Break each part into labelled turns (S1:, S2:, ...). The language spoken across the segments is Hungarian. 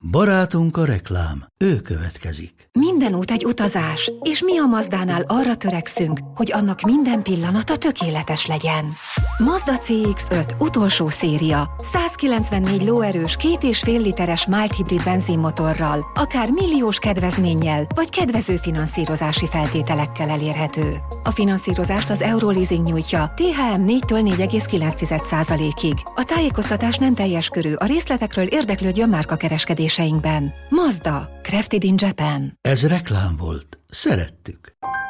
S1: Barátunk a reklám, ő következik.
S2: Minden út egy utazás, és mi a Mazdánál arra törekszünk, hogy annak minden pillanata tökéletes legyen. Mazda CX-5 utolsó széria, 194 lóerős 2,5 literes mild hibrid benzinmotorral, akár milliós kedvezménnyel, vagy kedvező finanszírozási feltételekkel elérhető. A finanszírozást az Euroleasing nyújtja, THM 4-től 4,9%-ig. A tájékoztatás nem teljes körű, a részletekről érdeklődjön márkakereskedéseinkben. Mazda, crafted in Japan.
S1: Ez reklám volt. Szerettük.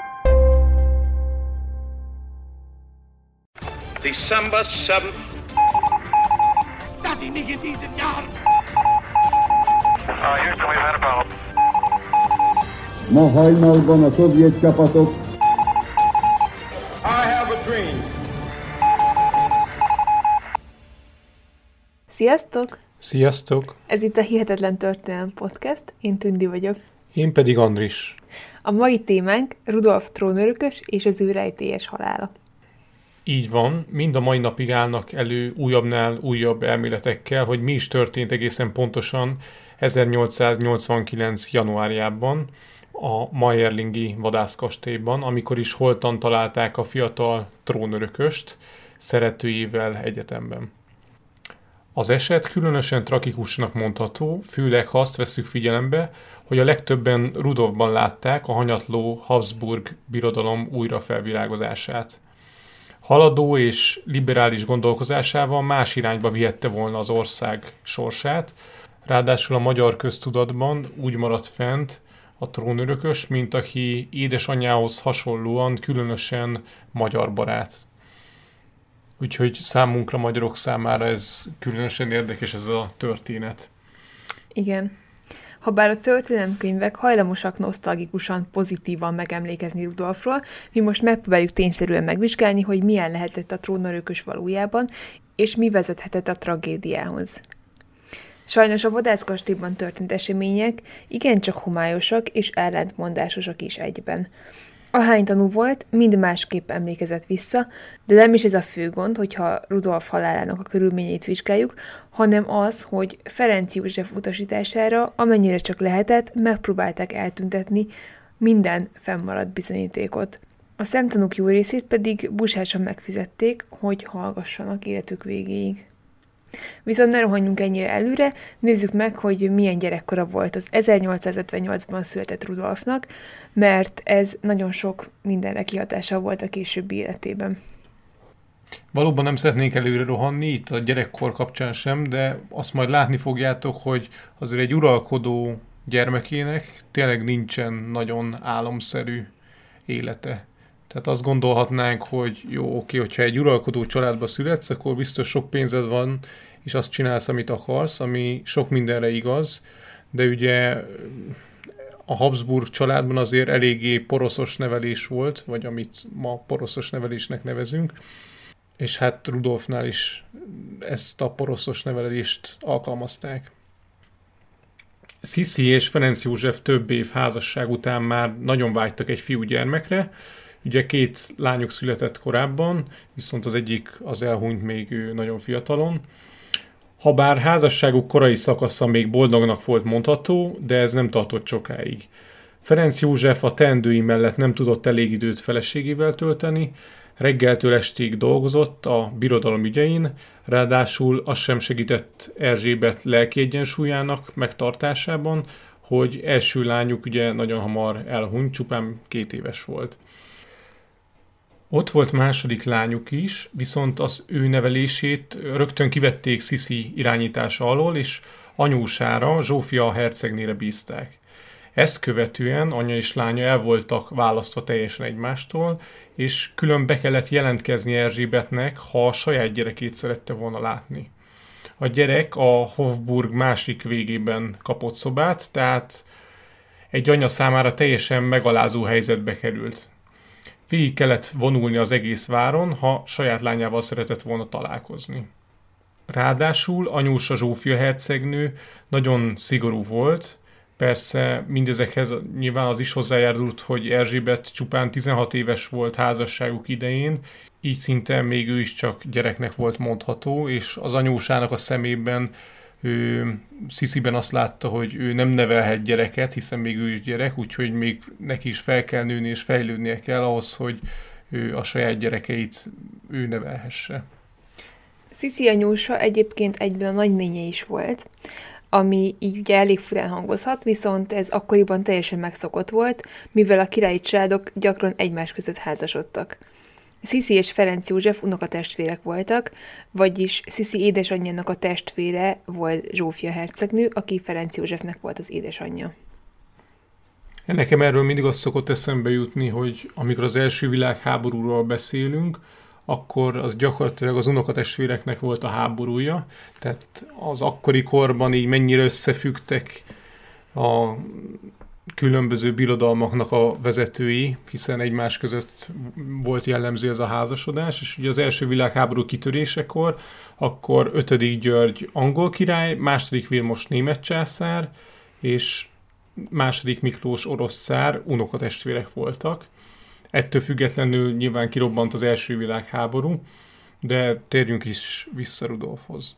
S3: December 7th.
S4: Dass ich mich in diesem Jahr...
S5: Houston, we've had a problem.
S6: Ma hajnalban a szovjet csapatok
S4: I have a dream.
S7: Sziasztok!
S8: Sziasztok!
S7: Ez itt a Hihetetlen Történelem Podcast, én Tündi vagyok.
S8: Én pedig Andris.
S7: A mai témánk Rudolf trónörökös és az ő rejtélyes halála.
S8: Így van, mind a mai napig állnak elő újabbnál újabb elméletekkel, hogy mi is történt egészen pontosan 1889. januárjában a Mayerlingi vadászkastélyban, amikor is holtan találták a fiatal trónörököst szeretőjével egyetemben. Az eset különösen tragikusnak mondható, főleg ha azt vesszük figyelembe, hogy a legtöbben Rudolfban látták a hanyatló Habsburg birodalom újrafelvirágozását. Haladó és liberális gondolkozásával más irányba vihette volna az ország sorsát, ráadásul a magyar köztudatban úgy maradt fent a trónörökös, mint aki édesanyjához hasonlóan különösen magyar barát. Úgyhogy számunkra, magyarok számára ez különösen érdekes ez a történet.
S7: Igen. Habár a történelemkönyvek hajlamosak nosztalgikusan, pozitívan megemlékezni Rudolfról, mi most megpróbáljuk tényszerűen megvizsgálni, hogy milyen lehetett a trónörökös valójában, és mi vezethetett a tragédiához. Sajnos a vadászkastélyban történt események igencsak homályosak és ellentmondásosak is egyben. Ahány tanú volt, mind másképp emlékezett vissza, de nem is ez a fő gond, hogyha Rudolf halálának a körülményeit vizsgáljuk, hanem az, hogy Ferenc József utasítására, amennyire csak lehetett, megpróbálták eltüntetni minden fennmaradt bizonyítékot. A szemtanúk jó részét pedig busásan megfizették, hogy hallgassanak életük végéig. Viszont ne rohanjunk ennyire előre, nézzük meg, hogy milyen gyerekkora volt az 1858-ban született Rudolfnak, mert ez nagyon sok mindenre kihatással volt a későbbi életében.
S8: Valóban nem szeretnénk előre rohanni, itt a gyerekkor kapcsán sem, de azt majd látni fogjátok, hogy azért egy uralkodó gyermekének tényleg nincsen nagyon álomszerű élete. Tehát azt gondolhatnánk, hogy jó, oké, hogyha egy uralkodó családba születsz, akkor biztos sok pénzed van, és azt csinálsz, amit akarsz, ami sok mindenre igaz, de ugye a Habsburg családban azért eléggé poroszos nevelés volt, vagy amit ma poroszos nevelésnek nevezünk, és hát Rudolfnál is ezt a poroszos nevelést alkalmazták. Sisi és Ferenc József több év házasság után már nagyon vágytak egy fiúgyermekre. Ugye 2 lányuk született korábban, viszont az egyik az elhunyt még ő nagyon fiatalon. Habár házasságuk korai szakasza még boldognak volt mondható, de ez nem tartott sokáig. Ferenc József a teendői mellett nem tudott elég időt feleségével tölteni, reggeltől estig dolgozott a birodalom ügyein, ráadásul az sem segített Erzsébet lelki egyensúlyának megtartásában, hogy első lányuk ugye nagyon hamar elhunyt, csupán 2 éves volt. Ott volt második lányuk is, viszont az ő nevelését rögtön kivették Sisi irányítása alól, és anyósára, Zsófia hercegnére bízták. Ezt követően anya és lánya el voltak választva teljesen egymástól, és külön be kellett jelentkezni Erzsébetnek, ha a saját gyerekét szerette volna látni. A gyerek a Hofburg másik végében kapott szobát, tehát egy anya számára teljesen megalázó helyzetbe került. Végig kellett vonulni az egész váron, ha saját lányával szeretett volna találkozni. Ráadásul anyósa Zsófia hercegnő nagyon szigorú volt, persze mindezekhez nyilván az is hozzájárult, hogy Erzsébet csupán 16 éves volt házasságuk idején, így szinte még ő is csak gyereknek volt mondható, és az anyósának a szemében Szisziben azt látta, hogy ő nem nevelhet gyereket, hiszen még ő is gyerek, úgyhogy még neki is fel kell nőni és fejlődnie kell ahhoz, hogy ő a saját gyerekeit ő nevelhesse.
S7: Sisi anyósa egyébként egyben a nagynénye is volt, ami így ugye elég furán hangozhat, viszont ez akkoriban teljesen megszokott volt, mivel a királyi családok gyakran egymás között házasodtak. Sisi és Ferenc József unokatestvérek voltak, vagyis Sisi édesanyjának a testvére volt Zsófia hercegnő, aki Ferenc Józsefnek volt az édesanyja.
S8: Nekem erről mindig azt szokott eszembe jutni, hogy amikor az első világháborúról beszélünk, akkor az gyakorlatilag az unokatestvéreknek volt a háborúja, tehát az akkori korban így mennyire összefüggtek a különböző birodalmaknak a vezetői, hiszen egymás között volt jellemző ez a házasodás, és ugye az első világháború kitörésekor, akkor 5. György angol király, 2. Vilmos német császár, és 2. Miklós orosz cár unokatestvérek voltak. Ettől függetlenül nyilván kirobbant az első világháború, de térjünk is vissza Rudolfhoz.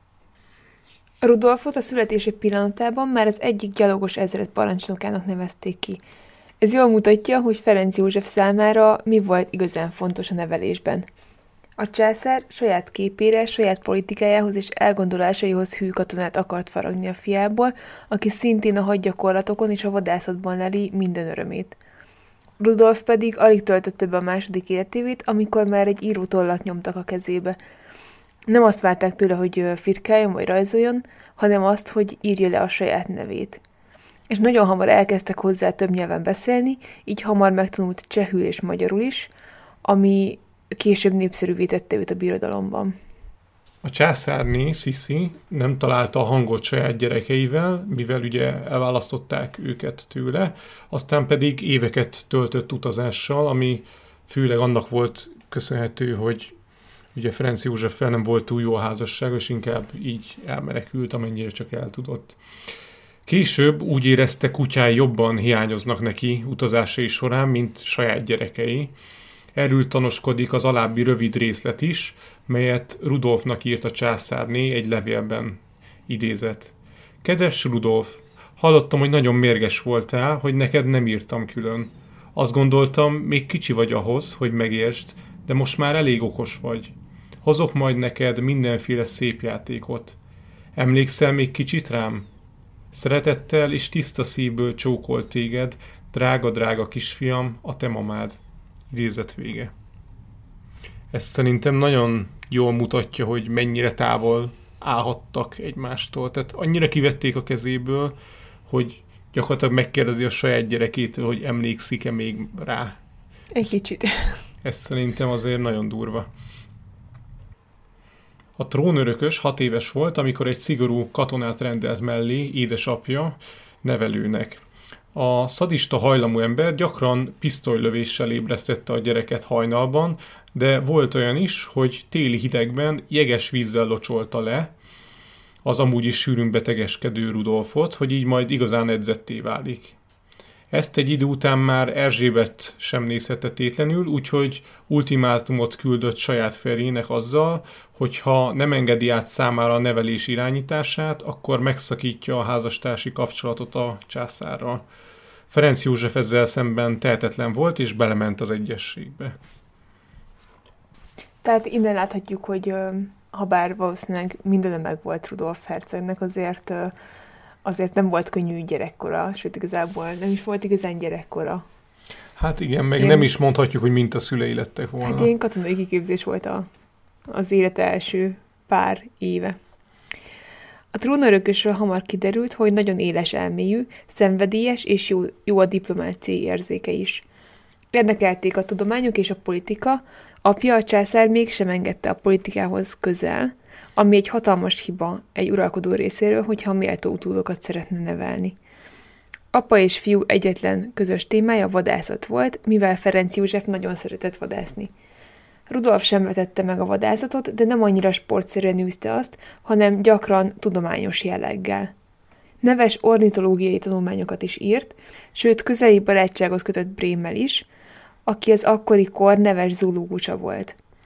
S7: Rudolfot a születése pillanatában már az egyik gyalogos ezred parancsnokának nevezték ki. Ez jól mutatja, hogy Ferenc József számára mi volt igazán fontos a nevelésben. A császár saját képére, saját politikájához és elgondolásaihoz hű katonát akart faragni a fiából, aki szintén a hadgyakorlatokon és a vadászatban leli minden örömét. Rudolf pedig alig töltötte be a második életévét, amikor már egy írótollat nyomtak a kezébe. Nem azt várták tőle, hogy firkáljon vagy rajzoljon, hanem azt, hogy írja le a saját nevét. És nagyon hamar elkezdtek hozzá több nyelven beszélni, így hamar megtanult csehül és magyarul is, ami később népszerűvé tette őt a birodalomban.
S8: A császárné, Sisi nem találta a hangot saját gyerekeivel, mivel ugye elválasztották őket tőle, aztán pedig éveket töltött utazással, ami főleg annak volt köszönhető, hogy ugye Ferenc Józseffel nem volt túl jó a házasság, és inkább így elmenekült, amennyire csak el tudott. Később úgy érezte, kutyái jobban hiányoznak neki utazásai során, mint saját gyerekei. Erről tanúskodik az alábbi rövid részlet is, melyet Rudolfnak írt a császárné egy levélben. Idézet. Kedves Rudolf, hallottam, hogy nagyon mérges voltál, hogy neked nem írtam külön. Azt gondoltam, még kicsi vagy ahhoz, hogy megértsd, de most már elég okos vagy. Hozok majd neked mindenféle szép játékot. Emlékszel még kicsit rám? Szeretettel és tiszta szívből csókolt téged, drága-drága kisfiam, a te mamád. Idézet vége. Ez szerintem nagyon jól mutatja, hogy mennyire távol állhattak egymástól. Tehát annyira kivették a kezéből, hogy gyakorlatilag megkérdezi a saját gyerekétől, hogy emlékszik-e még rá.
S7: Egy kicsit.
S8: Ez szerintem azért nagyon durva. A trónörökös 6 éves volt, amikor egy szigorú katonát rendelt mellé édesapja nevelőnek. A szadista hajlamú ember gyakran pisztolylövéssel ébresztette a gyereket hajnalban, de volt olyan is, hogy téli hidegben jeges vízzel locsolta le az amúgy is sűrűn betegeskedő Rudolfot, hogy így majd igazán edzetté válik. Ezt egy idő után már Erzsébet sem nézhette tétlenül, úgyhogy ultimátumot küldött saját férjének azzal, hogy ha nem engedi át számára a nevelés irányítását, akkor megszakítja a házastársi kapcsolatot a császárral. Ferenc József ezzel szemben tehetetlen volt, és belement az egyezségbe.
S7: Tehát innen láthatjuk, hogy ha bár valószínűleg minden meg volt Rudolf hercegnek, azért nem volt könnyű gyerekkora, sőt igazából nem is volt igazán gyerekkora.
S8: Hát igen, meg nem is mondhatjuk, hogy mint a szülei lettek volna.
S7: Hát ilyen katonai kiképzés volt az élet első pár éve. A trónörökösről hamar kiderült, hogy nagyon éles elmélyű, szenvedélyes és jó a diplomáciai érzéke is. Érdekelték a tudományok és a politika, apja, a császár mégsem engedte a politikához közel, ami egy hatalmas hiba egy uralkodó részéről, hogyha méltó utódokat szeretne nevelni. Apa és fiú egyetlen közös témája vadászat volt, mivel Ferenc József nagyon szeretett vadászni. Rudolf sem vetette meg a vadászatot, de nem annyira sportszerűen űzte azt, hanem gyakran tudományos jelleggel. Neves ornitológiai tanulmányokat is írt, sőt közeli barátságot kötött Brémmel is, aki az akkori kor neves zoológusa volt.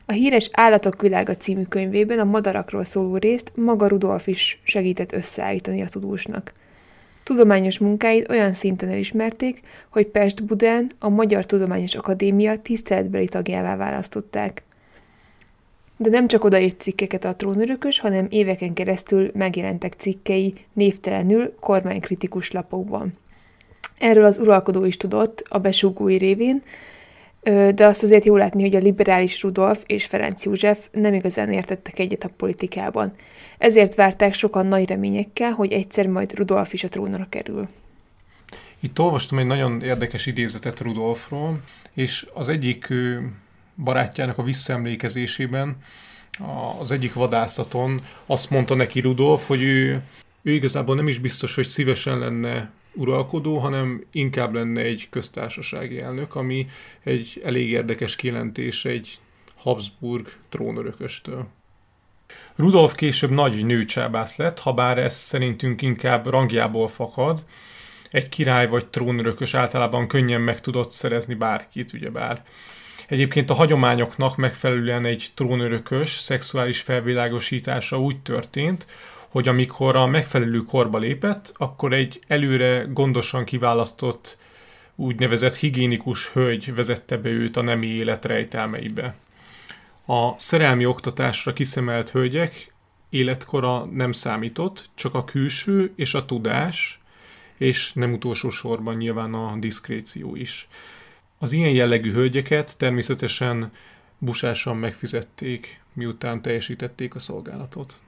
S7: A híres Állatok világa című könyvében a madarakról szóló részt maga Rudolf is segített összeállítani a tudósnak. Tudományos munkáit olyan szinten elismerték, hogy Pest-Budán a Magyar Tudományos Akadémia tiszteletbeli tagjává választották. De nem csak oda írt cikkeket a trónörökös, hanem éveken keresztül megjelentek cikkei névtelenül kormánykritikus lapokban. Erről az uralkodó is tudott a besúgói révén, de azt azért jól látni, hogy a liberális Rudolf és Ferenc József nem igazán értettek egyet a politikában. Ezért várták sokan nagy reményekkel, hogy egyszer majd Rudolf is a trónra kerül.
S8: Itt olvastam egy nagyon érdekes idézetet Rudolfról, és az egyik barátjának a visszaemlékezésében az egyik vadászaton azt mondta neki Rudolf, hogy ő igazából nem is biztos, hogy szívesen lenne uralkodó, hanem inkább lenne egy köztársasági elnök, ami egy elég érdekes kijelentés egy Habsburg trónörököstől. Rudolf később nagy nőcsábász lett, habár ez szerintünk inkább rangjából fakad. Egy király vagy trónörökös általában könnyen meg tudott szerezni bárkit, ugyebár. Egyébként a hagyományoknak megfelelően egy trónörökös szexuális felvilágosítása úgy történt, hogy amikor a megfelelő korba lépett, akkor egy előre gondosan kiválasztott úgynevezett higiénikus hölgy vezette be őt a nemi élet rejtelmeibe. A szerelmi oktatásra kiszemelt hölgyek életkora nem számított, csak a külső és a tudás, és nem utolsó sorban nyilván a diszkréció is. Az ilyen jellegű hölgyeket természetesen busásan megfizették, miután teljesítették a szolgálatot.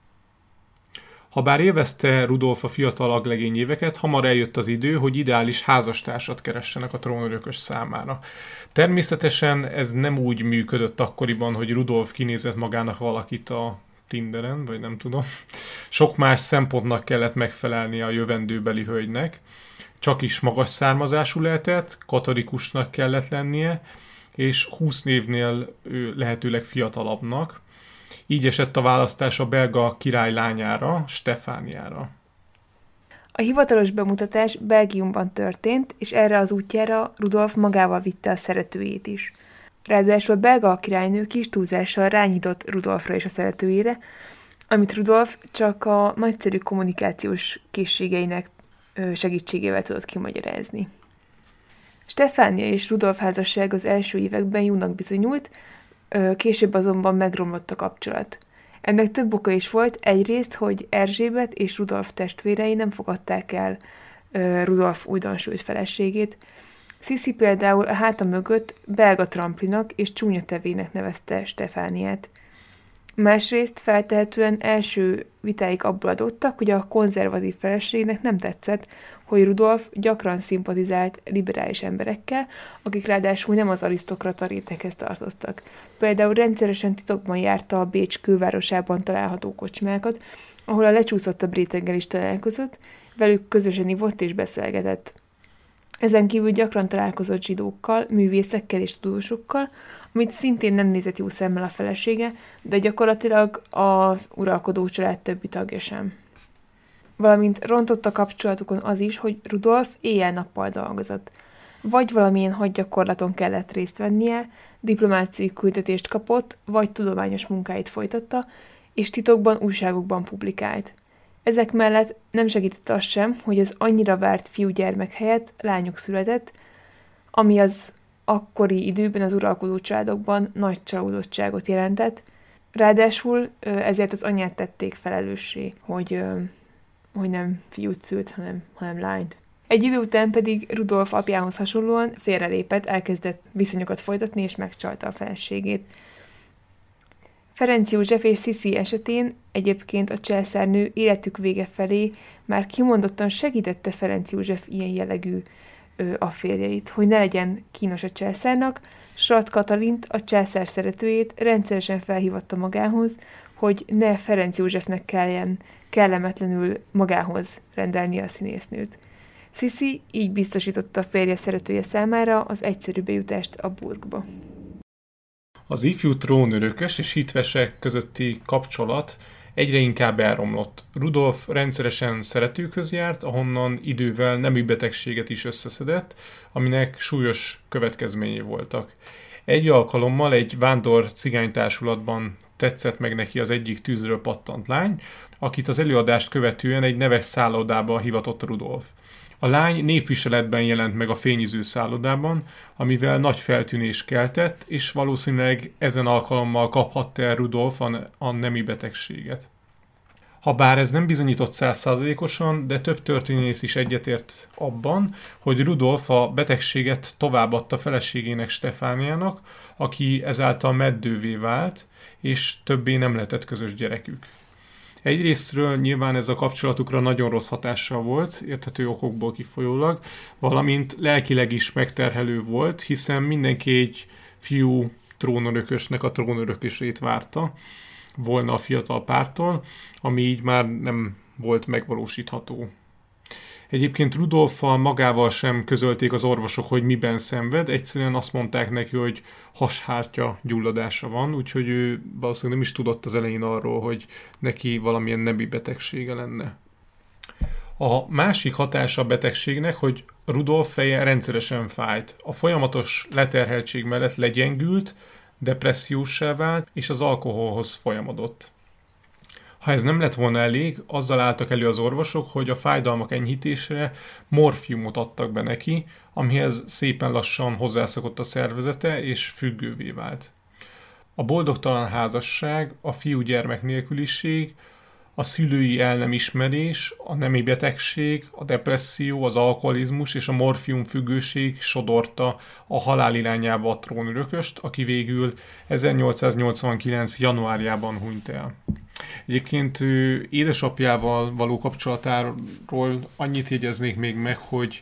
S8: Habár élvezte Rudolf a fiatal aglegény éveket, hamar eljött az idő, hogy ideális házastársat keressenek a trónörökös számára. Természetesen ez nem úgy működött akkoriban, hogy Rudolf kinézett magának valakit a Tinderen, vagy nem tudom. Sok más szempontnak kellett megfelelnie a jövendőbeli hölgynek. Csak is magas származású lehetett, katolikusnak kellett lennie, és 20 évnél lehetőleg fiatalabbnak. Így esett a választás a belga király lányára, Stefániára.
S7: A hivatalos bemutatás Belgiumban történt, és erre az útjára Rudolf magával vitte a szeretőjét is. Ráadásul a belga királynők is túlzással rányított Rudolfra és a szeretőjére, amit Rudolf csak a nagyszerű kommunikációs készségeinek segítségével tudott kimagyarázni. Stefánia és Rudolf házasság az első években jónak bizonyult, később azonban megromlott a kapcsolat. Ennek több oka is volt, egyrészt, hogy Erzsébet és Rudolf testvérei nem fogadták el Rudolf újdonsült feleségét. Sissi például a háta mögött belga tramplinak és csúnya tevének nevezte Stefániát. Másrészt feltehetően első vitáik abból adottak, hogy a konzervatív feleségnek nem tetszett, hogy Rudolf gyakran szimpatizált liberális emberekkel, akik ráadásul nem az arisztokrata réteghez tartoztak. Például rendszeresen titokban járta a Bécs külvárosában található kocsmákat, ahol a lecsúszottabb réteggel is találkozott, velük közösen ivott és beszélgetett. Ezen kívül gyakran találkozott zsidókkal, művészekkel és tudósokkal, amit szintén nem nézett jó szemmel a felesége, de gyakorlatilag az uralkodó család többi tagja sem. Valamint rontott a kapcsolatukon az is, hogy Rudolf éjjel-nappal dolgozott. Vagy valamilyen hadgyakorlaton kellett részt vennie, diplomáciai küldetést kapott, vagy tudományos munkáit folytatta, és titokban újságokban publikált. Ezek mellett nem segített az sem, hogy az annyira várt fiúgyermek helyett lányok született, ami az akkori időben az uralkodó családokban nagy csalódottságot jelentett. Ráadásul ezért az anyát tették felelőssé, hogy nem fiút szült, hanem lányt. Egy idő után pedig Rudolf apjához hasonlóan félrelépett, elkezdett viszonyokat folytatni és megcsalta a feleségét. Ferenc József és Sissi esetén egyébként a császárnő életük vége felé már kimondottan segítette Ferenc József ilyen jellegű afférjeit, hogy ne legyen kínos a császárnak. Srat Katalint, a császár szeretőjét rendszeresen felhívatta magához, hogy ne Ferenc Józsefnek kelljen kellemetlenül magához rendelni a színésznőt. Sissi így biztosította a férje szeretője számára az egyszerű bejutást a burgba.
S8: Az ifjú trónörökös és hitvesek közötti kapcsolat egyre inkább elromlott. Rudolf rendszeresen szeretőkhöz járt, ahonnan idővel nemű betegséget is összeszedett, aminek súlyos következményei voltak. Egy alkalommal egy vándor cigánytársulatban tetszett meg neki az egyik tűzről pattant lány, akit az előadást követően egy neves szállodába hivatott Rudolf. A lány népviseletben jelent meg a fényiző szállodában, amivel nagy feltűnés keltett, és valószínűleg ezen alkalommal kaphatta el Rudolf a nemi betegséget. Habár ez nem bizonyított 100%-osan, de több történész is egyetért abban, hogy Rudolf a betegséget továbbadta feleségének Stefániának, aki ezáltal meddővé vált, és többé nem lehetett közös gyerekük. Egyrésztről nyilván ez a kapcsolatukra nagyon rossz hatással volt, érthető okokból kifolyólag, valamint lelkileg is megterhelő volt, hiszen mindenki egy fiú trónörökösnek a trónörökösét várta volna a fiatal pártól, ami így már nem volt megvalósítható. Egyébként Rudolffal magával sem közölték az orvosok, hogy miben szenved, egyszerűen azt mondták neki, hogy hashártya gyulladása van, úgyhogy ő valószínűleg nem is tudott az elején arról, hogy neki valamilyen nemi betegsége lenne. A másik hatása a betegségnek, hogy Rudolf feje rendszeresen fájt. A folyamatos leterheltség mellett legyengült, depresszióssá vált, és az alkoholhoz folyamodott. Ha ez nem lett volna elég, azzal álltak elő az orvosok, hogy a fájdalmak enyhítésére morfiumot adtak be neki, amihez szépen lassan hozzászokott a szervezete, és függővé vált. A boldogtalan házasság, a fiúgyermek nélküliség, a szülői el nem ismerés, a nemi betegség, a depresszió, az alkoholizmus és a morfium függőség sodorta a halál irányába a trónörököst, aki végül 1889. januárjában hunyt el. Egyébként édesapjával való kapcsolatáról annyit jegyeznék még meg, hogy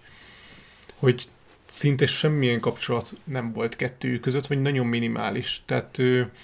S8: szinte semmilyen kapcsolat nem volt kettőjük között, vagy nagyon minimális. Tehát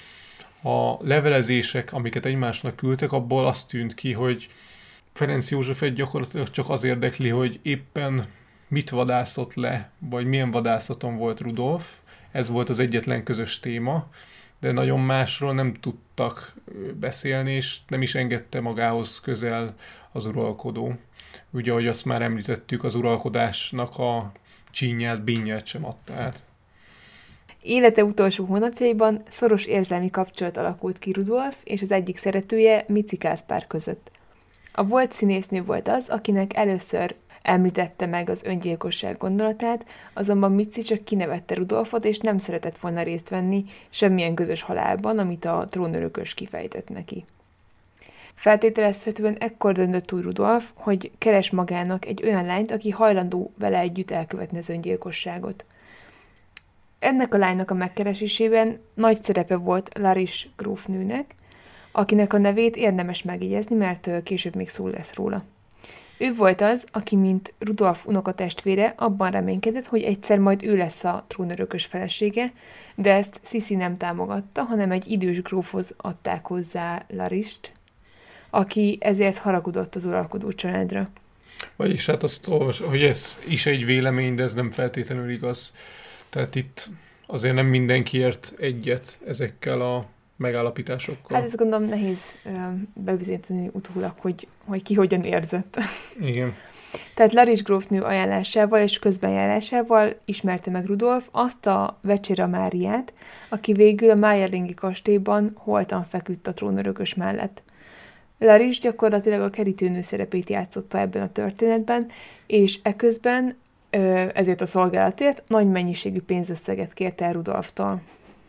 S8: a levelezések, amiket egymásnak küldtek, abból azt tűnt ki, hogy Ferenc Józsefet gyakorlatilag csak az érdekli, hogy éppen mit vadászott le, vagy milyen vadászaton volt Rudolf. Ez volt az egyetlen közös téma, de nagyon másról nem tudtak beszélni, és nem is engedte magához közel az uralkodó. Ugye, ahogy azt már említettük, az uralkodásnak a csínyát, bínyát sem adta át.
S7: Élete utolsó hónapjaiban szoros érzelmi kapcsolat alakult ki Rudolf és az egyik szeretője, Mici Gáspár között. A volt színésznő volt az, akinek először említette meg az öngyilkosság gondolatát, azonban Mici csak kinevette Rudolfot, és nem szeretett volna részt venni semmilyen közös halálban, amit a trónörökös kifejtett neki. Feltételezhetően ekkor döntött úgy Rudolf, hogy keres magának egy olyan lányt, aki hajlandó vele együtt elkövetni az öngyilkosságot. Ennek a lánynak a megkeresésében nagy szerepe volt Laris grófnőnek, akinek a nevét érdemes megjegyezni, mert később még szó lesz róla. Ő volt az, aki, mint Rudolf unokatestvére, abban reménykedett, hogy egyszer majd ő lesz a trónörökös felesége, de ezt Sissi nem támogatta, hanem egy idős grófhoz adták hozzá Larist, aki ezért haragudott az uralkodó családra.
S8: Vagyis hát azt olvas, hogy ez is egy vélemény, de ez nem feltétlenül igaz. Tehát itt azért nem mindenki ért egyet ezekkel a megállapításokkal.
S7: Hát ezt gondolom nehéz bebizonyítani utólag, hogy ki hogyan érzett.
S8: Igen.
S7: Tehát Laris grófnő ajánlásával és közbenjárásával ismerte meg Rudolf azt a Vecsera Máriát, aki végül a Mayerlingi kastélyban holtan feküdt a trónörökös mellett. Laris gyakorlatilag a kerítőnő szerepét játszotta ebben a történetben, és eközben ezért a szolgálatért nagy mennyiségű pénzösszeget kért el Rudolftól.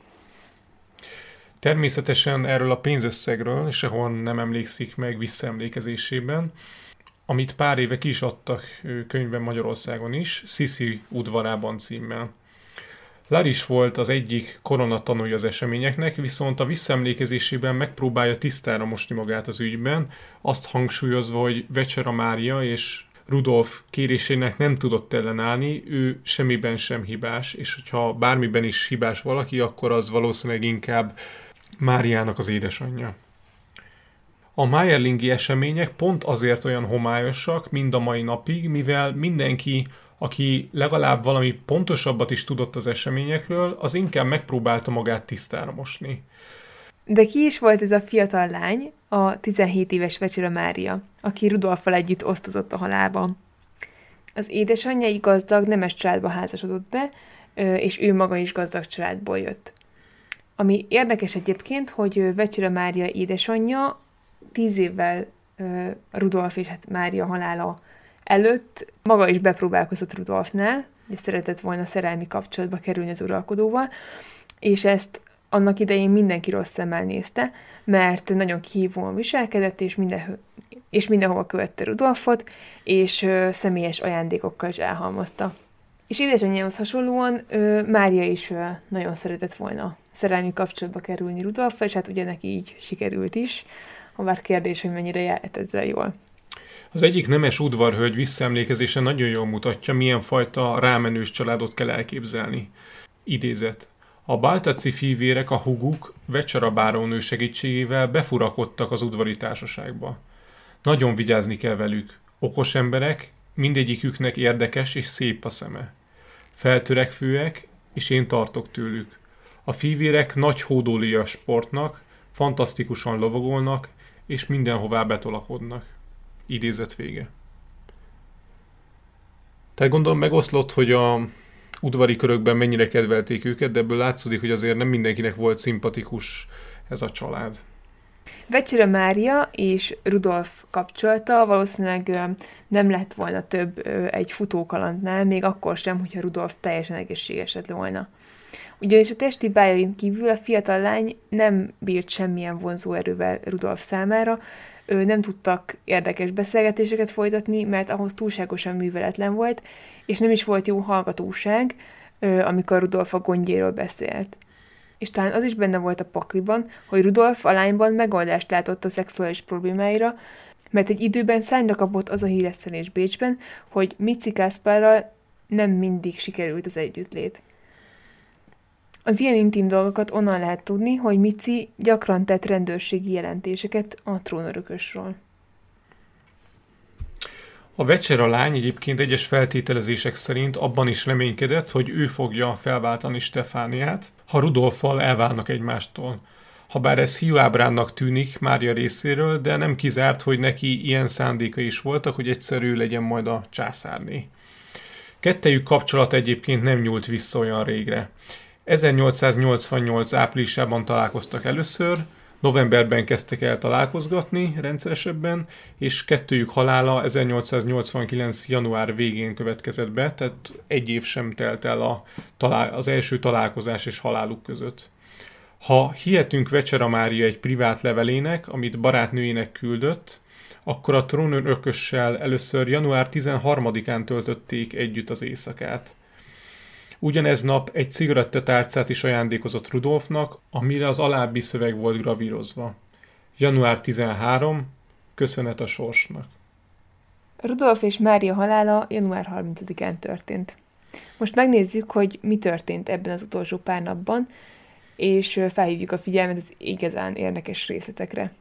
S8: Természetesen erről a pénzösszegről sehol nem emlékszik meg visszaemlékezésében, amit pár éve ki is adtak könyvben Magyarországon is, Sissi udvarában címmel. Laris volt az egyik koronatanúja az eseményeknek, viszont a visszaemlékezésében megpróbálja tisztára mosni magát az ügyben, azt hangsúlyozva, hogy Vecsera Mária és Rudolf kérésének nem tudott ellenállni, ő semmiben sem hibás, és hogyha bármiben is hibás valaki, akkor az valószínűleg inkább Máriának az édesanyja. A Mayerlingi események pont azért olyan homályosak mind a mai napig, mivel mindenki, aki legalább valami pontosabbat is tudott az eseményekről, az inkább megpróbálta magát tisztára mosni.
S7: De ki is volt ez a fiatal lány, a 17 éves Vecsera Mária, aki Rudolffal együtt osztozott a halálban? Az édesanyja egy gazdag, nemes családba házasodott be, és ő maga is gazdag családból jött. Ami érdekes egyébként, hogy Vecsera Mária édesanyja 10 évvel Rudolf és hát Mária halála előtt maga is bepróbálkozott Rudolfnál, és szeretett volna szerelmi kapcsolatba kerülni az uralkodóval, és ezt annak idején mindenki rossz szemmel nézte, mert nagyon kihívóan viselkedett, és mindenhova követte Rudolfot, és személyes ajándékokkal is elhalmozta. És édesanyjához hasonlóan Mária is nagyon szeretett volna szerelmi kapcsolatba kerülni Rudolffal, és hát ugye neki így sikerült is, ha bár kérdés, hogy mennyire járt ezzel jól.
S8: Az egyik nemes udvarhölgy visszaemlékezése nagyon jól mutatja, milyen fajta rámenős családot kell elképzelni. Idézet. A Baltaci fivérek, a huguk Vecsera bárónő segítségével befurakodtak az udvari társaságba. Nagyon vigyázni kell velük. Okos emberek, mindegyiküknek érdekes és szép a szeme. Feltörekvőek, és én tartok tőlük. A fivérek nagy hódolíjas sportnak, fantasztikusan lovagolnak, és mindenhová betolakodnak. Idézet vége. Tehát gondolom megoszlott, hogy a udvari körökben mennyire kedvelték őket, de ebből látszódik, hogy azért nem mindenkinek volt szimpatikus ez a család.
S7: Vecsera Mária és Rudolf kapcsolata valószínűleg nem lett volna több egy futókalandnál, még akkor sem, hogyha Rudolf teljesen egészséges lett volna. Ugyanis a testi bájain kívül a fiatal lány nem bírt semmilyen vonzóerővel Rudolf számára, nem tudtak érdekes beszélgetéseket folytatni, mert ahhoz túlságosan műveletlen volt, és nem is volt jó hallgatóság, amikor Rudolf a gondjairól beszélt. És talán az is benne volt a pakliban, hogy Rudolf a lányban megoldást látott a szexuális problémáira, mert egy időben szányra kapott az a híresztelés Bécsben, hogy Mici Kászpárral nem mindig sikerült az együttlét. Az ilyen intim dolgokat onnan lehet tudni, hogy Mici gyakran tett rendőrségi jelentéseket a trónörökösről.
S8: A Vecsera lány egyébként egyes feltételezések szerint abban is reménykedett, hogy ő fogja felváltani Stefániát, ha Rudolffal elválnak egymástól. Habár ez hiúábránnak tűnik Mária részéről, de nem kizárt, hogy neki ilyen szándéka is voltak, hogy egyszer ő legyen majd a császárné. Kettejük kapcsolat egyébként nem nyúlt vissza olyan régre. 1888 áprilisában találkoztak először, novemberben kezdtek el találkozgatni rendszeresebben, és kettőjük halála 1889. január végén következett be, tehát egy év sem telt el az első találkozás és haláluk között. Ha hihetünk Vecsera Mária egy privát levelének, amit barátnőjének küldött, akkor a trónörökössel először január 13-án töltötték együtt az éjszakát. Ugyanez nap egy cigarettatárcát is ajándékozott Rudolfnak, amire az alábbi szöveg volt gravírozva. Január 13. Köszönet a sorsnak.
S7: Rudolf és Mária halála január 30-án történt. Most megnézzük, hogy mi történt ebben az utolsó pár napban, és felhívjuk a figyelmet az igazán érdekes részletekre.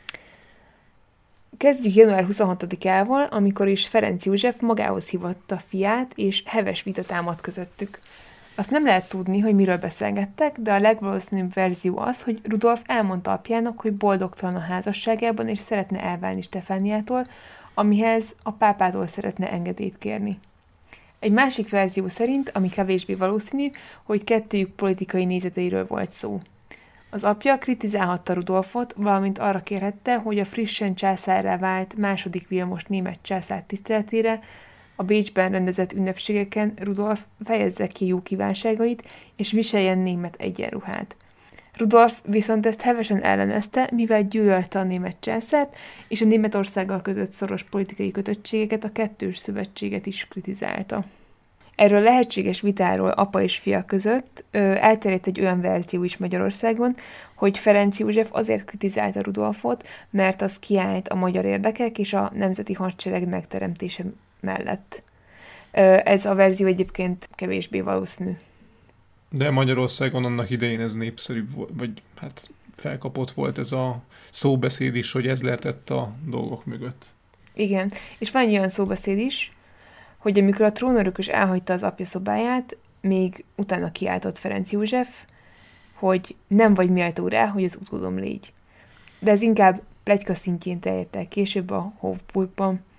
S7: Kezdjük január 26-ával, amikor is Ferenc József magához hívatta fiát, és heves vita támadt közöttük. Azt nem lehet tudni, hogy miről beszélgettek, de a legvalószínűbb verzió az, hogy Rudolf elmondta apjának, hogy boldogtalan a házasságában, és szeretne elválni Stefániától, amihez a pápától szeretne engedélyt kérni. Egy másik verzió szerint, ami kevésbé valószínű, hogy kettőjük politikai nézeteiről volt szó. Az apja kritizálhatta Rudolfot, valamint arra kérhette, hogy a frissen császárrá vált második Vilmos német császár tiszteletére a Bécsben rendezett ünnepségeken Rudolf fejezze ki jó kívánságait, és viseljen német egyenruhát. Rudolf viszont ezt hevesen ellenezte, mivel gyűlölte a német császárt, és a Németországgal kötött szoros politikai kötöttségeket, a kettős szövetséget is kritizálta. Erről lehetséges vitáról apa és fia között elterjedt egy olyan verzió is Magyarországon, hogy Ferenc József azért kritizálta Rudolfot, mert az kiállt a magyar érdekek és a nemzeti hadsereg megteremtése mellett. Ez a verzió egyébként kevésbé valószínű.
S8: De Magyarországon annak idején ez népszerűbb volt, vagy hát felkapott volt ez a szóbeszéd is, hogy ez lehetett a dolgok mögött.
S7: Igen, és van olyan szóbeszéd is, hogy amikor a trónörökös elhagyta az apja szobáját, még utána kiáltott Ferenc József, hogy nem vagy méltó rá, hogy az utódom légy. De ez inkább pletyka szintjén terjedt el később a Hofburgban.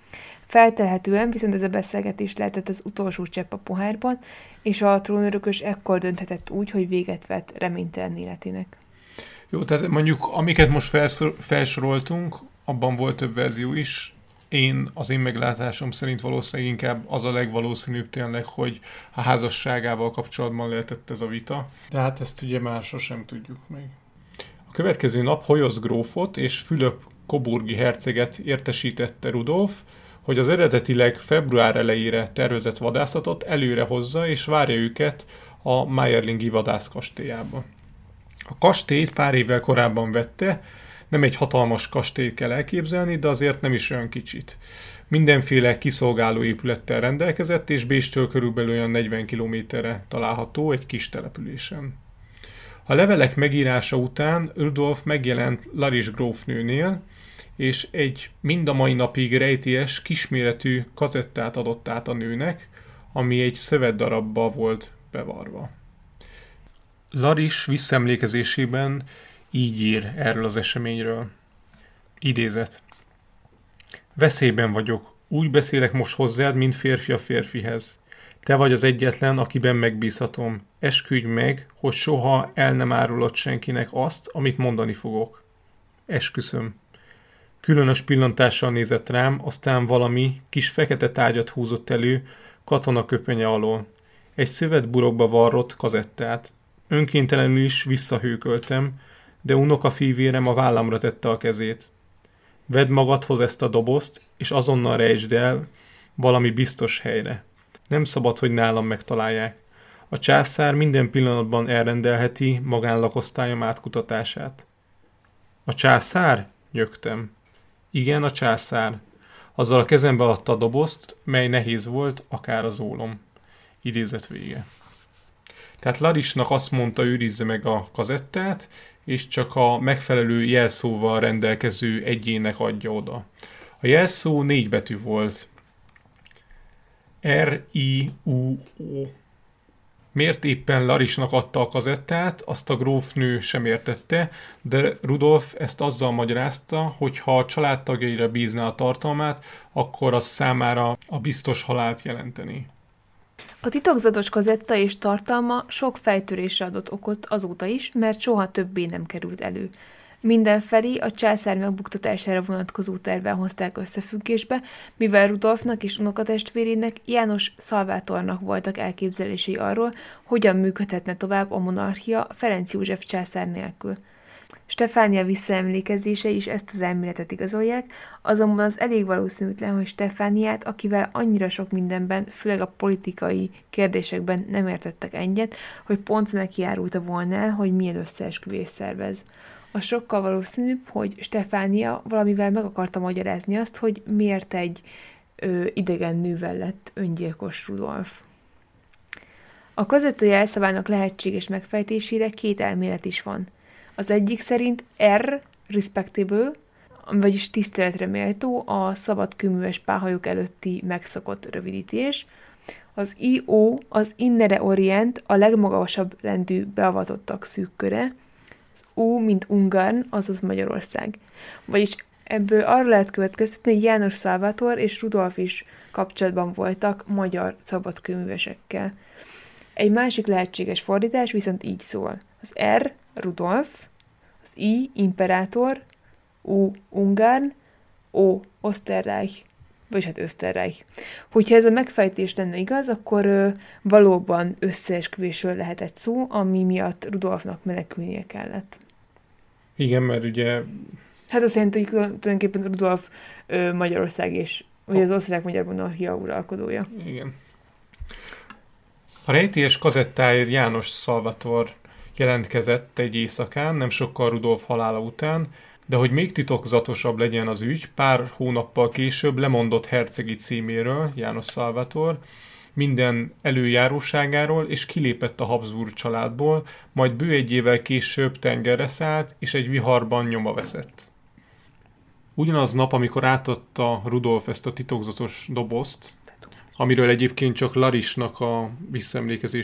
S7: Feltelhetően viszont ez a beszélgetés lehetett az utolsó csepp a pohárban, és a trónörökös ekkor dönthetett úgy, hogy véget vet reménytelen életének.
S8: Jó, tehát mondjuk amiket most felsoroltunk, abban volt több verzió is. Az én meglátásom szerint valószínűleg inkább az a legvalószínűbb tényleg, hogy a házasságával kapcsolatban lehetett ez a vita. De hát ezt ugye már sosem tudjuk meg. A következő nap Holyosz grófot és Fülöp coburgi herceget értesítette Rudolf, hogy az eredetileg február elejére tervezett vadászatot előre hozza és várja őket a Mayerlingi vadászkastélyába. A kastélyt pár évvel korábban vette, nem egy hatalmas kastélyt kell elképzelni, de azért nem is olyan kicsit. Mindenféle kiszolgáló épülettel rendelkezett, és Bécstől körülbelül olyan 40 kilométerre található egy kis településen. A levelek megírása után Rudolf megjelent Larisch grófnőnél, és egy mind a mai napig rejtélyes, kisméretű kazettát adott át a nőnek, ami egy szövetdarabba volt bevarva. Larisch visszaemlékezésében így ír erről az eseményről. Idézet. Veszélyben vagyok. Úgy beszélek most hozzád, mint férfi a férfihez. Te vagy az egyetlen, akiben megbízhatom. Esküdj meg, hogy soha el nem árulod senkinek azt, amit mondani fogok. Esküszöm. Különös pillantással nézett rám, aztán valami kis fekete tárgyat húzott elő katonaköpenye alól. Egy szövetburokba varrott kazettát. Önkéntelenül is visszahőköltem, de unokafivérem a vállamra tette a kezét. Vedd magadhoz ezt a dobozt, és azonnal rejtsd el valami biztos helyre. Nem szabad, hogy nálam megtalálják. A császár minden pillanatban elrendelheti magánlakosztályom átkutatását. A császár? Nyögtem. Igen, a császár. Azzal a kezembe adta a dobozt, mely nehéz volt, akár az ólom. Idézet vége. Tehát Larischnak azt mondta, őrizze meg a kazettát, és csak a megfelelő jelszóval rendelkező egyének adja oda. A jelszó 4 betű volt. R-I-U-O. Miért éppen Larischnak adta a kazettát, azt a grófnő sem értette, de Rudolf ezt azzal magyarázta, hogy ha a családtagjaira bízná a tartalmát, akkor az számára a biztos halált jelenteni.
S7: A titokzatos kazetta és tartalma sok fejtörésre adott okot azóta is, mert soha többé nem került elő. Mindenfelé a császár megbuktatására vonatkozó tervvel hozták összefüggésbe, mivel Rudolfnak és unokatestvérének, János Szalvátornak voltak elképzelései arról, hogyan működhetne tovább a monarchia Ferenc József császár nélkül. Stefánia visszaemlékezései is ezt az elméletet igazolják, azonban az elég valószínűtlen, hogy Stefániát, akivel annyira sok mindenben, főleg a politikai kérdésekben nem értettek egyet, hogy pont neki járulta volna el, hogy milyen összeesküvést szervez. A sokkal valószínűbb, hogy Stefánia valamivel meg akarta magyarázni azt, hogy miért egy idegen nővel lett öngyilkos Rudolf. A kazetta jelszavának lehetséges megfejtésére 2 elmélet is van. Az egyik szerint R, respectable, vagyis tiszteletre méltó, a szabadkőműves pályhajók előtti megszokott rövidítés. Az IO, az Innere Orient, a legmagasabb rendű beavatottak szűk köre. Az U, mint Ungarn, azaz Magyarország. Vagyis ebből arra lehet következtetni, hogy János Szalvátor és Rudolf is kapcsolatban voltak magyar szabadkőművesekkel. Egy másik lehetséges fordítás viszont így szól. Az R, Rudolf, az I, Imperátor, U, Ungarn, O, Österreich, vagyis hát Österreich. Hogyha ez a megfejtés lenne igaz, akkor valóban összeesküvésről lehetett szó, ami miatt Rudolfnak menekülnie kellett.
S8: Igen, mert ugye...
S7: Hát azt jelenti, hogy tulajdonképpen Rudolf Magyarország és, vagy az osztrák-magyar monarchia uralkodója.
S8: Igen. A rejtélyes kazettáért János Szalvator jelentkezett egy éjszakán, nem sokkal Rudolf halála után, de hogy még titokzatosabb legyen az ügy, pár hónappal később lemondott hercegi címéről, János Szalvator, minden előjáróságáról, és kilépett a Habsburg családból, majd bő 1 évvel később tengerre szállt, és egy viharban nyoma veszett. Ugyanaz nap, amikor átadta Rudolf ezt a titokzatos dobozt, amiről egyébként csak Larischnak a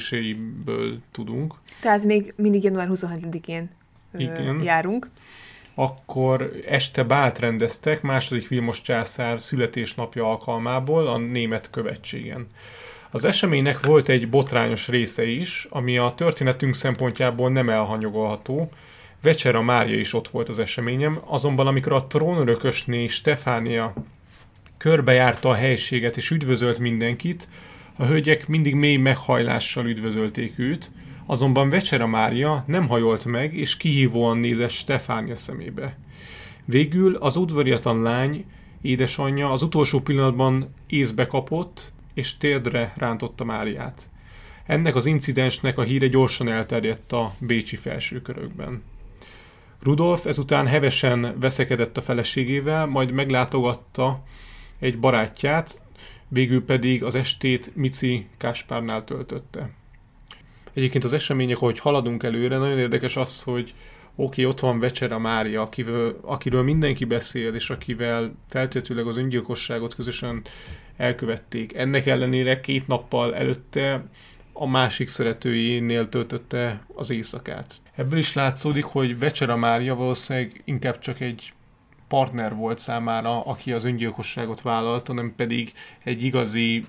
S8: visszaemlékezéseiből tudunk.
S7: Tehát még mindig január 27-én járunk.
S8: akkor este bált rendeztek II. Vilmos császár születésnapja alkalmából a német követségen. Az eseménynek volt egy botrányos része is, ami a történetünk szempontjából nem elhanyagolható. Vecsera Mária is ott volt az eseményem, azonban amikor a trónörökösné Stefánia körbejárta a helységet és üdvözölt mindenkit, a hölgyek mindig mély meghajlással üdvözölték őt, azonban Vecsera Mária nem hajolt meg, és kihívóan nézett Stefánia szemébe. Végül az udvariatlan lány, édesanyja az utolsó pillanatban észbe kapott, és térdre rántotta Máriát. Ennek az incidensnek a híre gyorsan elterjedt a bécsi felsőkörökben. Rudolf ezután hevesen veszekedett a feleségével, majd meglátogatta egy barátját, végül pedig az estét Mici Káspárnál töltötte. Egyébként az események, ahogy haladunk előre, nagyon érdekes az, hogy ott van Vecsera Mária, akiről mindenki beszél, és akivel feltétlenül az öngyilkosságot közösen elkövették. Ennek ellenére 2 nappal előtte a másik szeretőjénél töltötte az éjszakát. Ebből is látszódik, hogy Vecsera Mária valószínűleg inkább csak egy partner volt számára, aki az öngyilkosságot vállalta, nem pedig egy igazi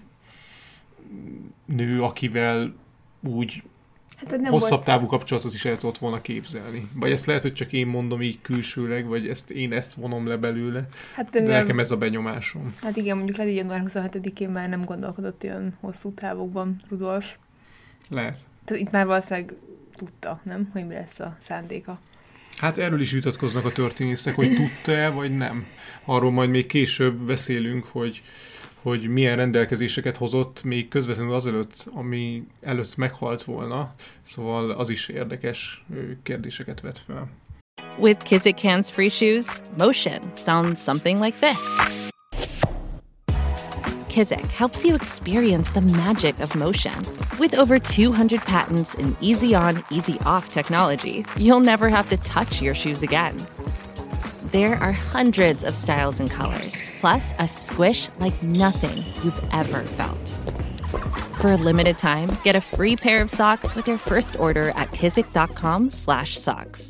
S8: nő, akivel úgy hosszabb távú kapcsolatot is el tudott volna képzelni. Vagy ezt lehet, hogy csak én mondom így külsőleg, vagy én ezt vonom le belőle, de nekem ez a benyomásom.
S7: Hát igen, mondjuk lehet, hogy január 27-én már nem gondolkodott ilyen hosszú távokban Rudolf.
S8: Lehet.
S7: Tehát itt már valószínűleg tudta, nem? Hogy mi lesz a szándéka.
S8: Hát erről is vitatkoznak a történészek, hogy tudta-e, vagy nem. Arról majd még később beszélünk, hogy milyen rendelkezéseket hozott még közvetlenül azelőtt, ami előtt meghalt volna. Szóval az is érdekes kérdéseket vet fel.
S5: With Kizik hands-free shoes, motion sounds something like this. Kizik helps you experience the magic of motion. With over 200 patents in easy-on, easy-off technology, you'll never have to touch your shoes again. There are hundreds of styles and colors, plus a squish like nothing you've ever felt. For a limited time, get a free pair of socks with your first order at kizik.com/socks.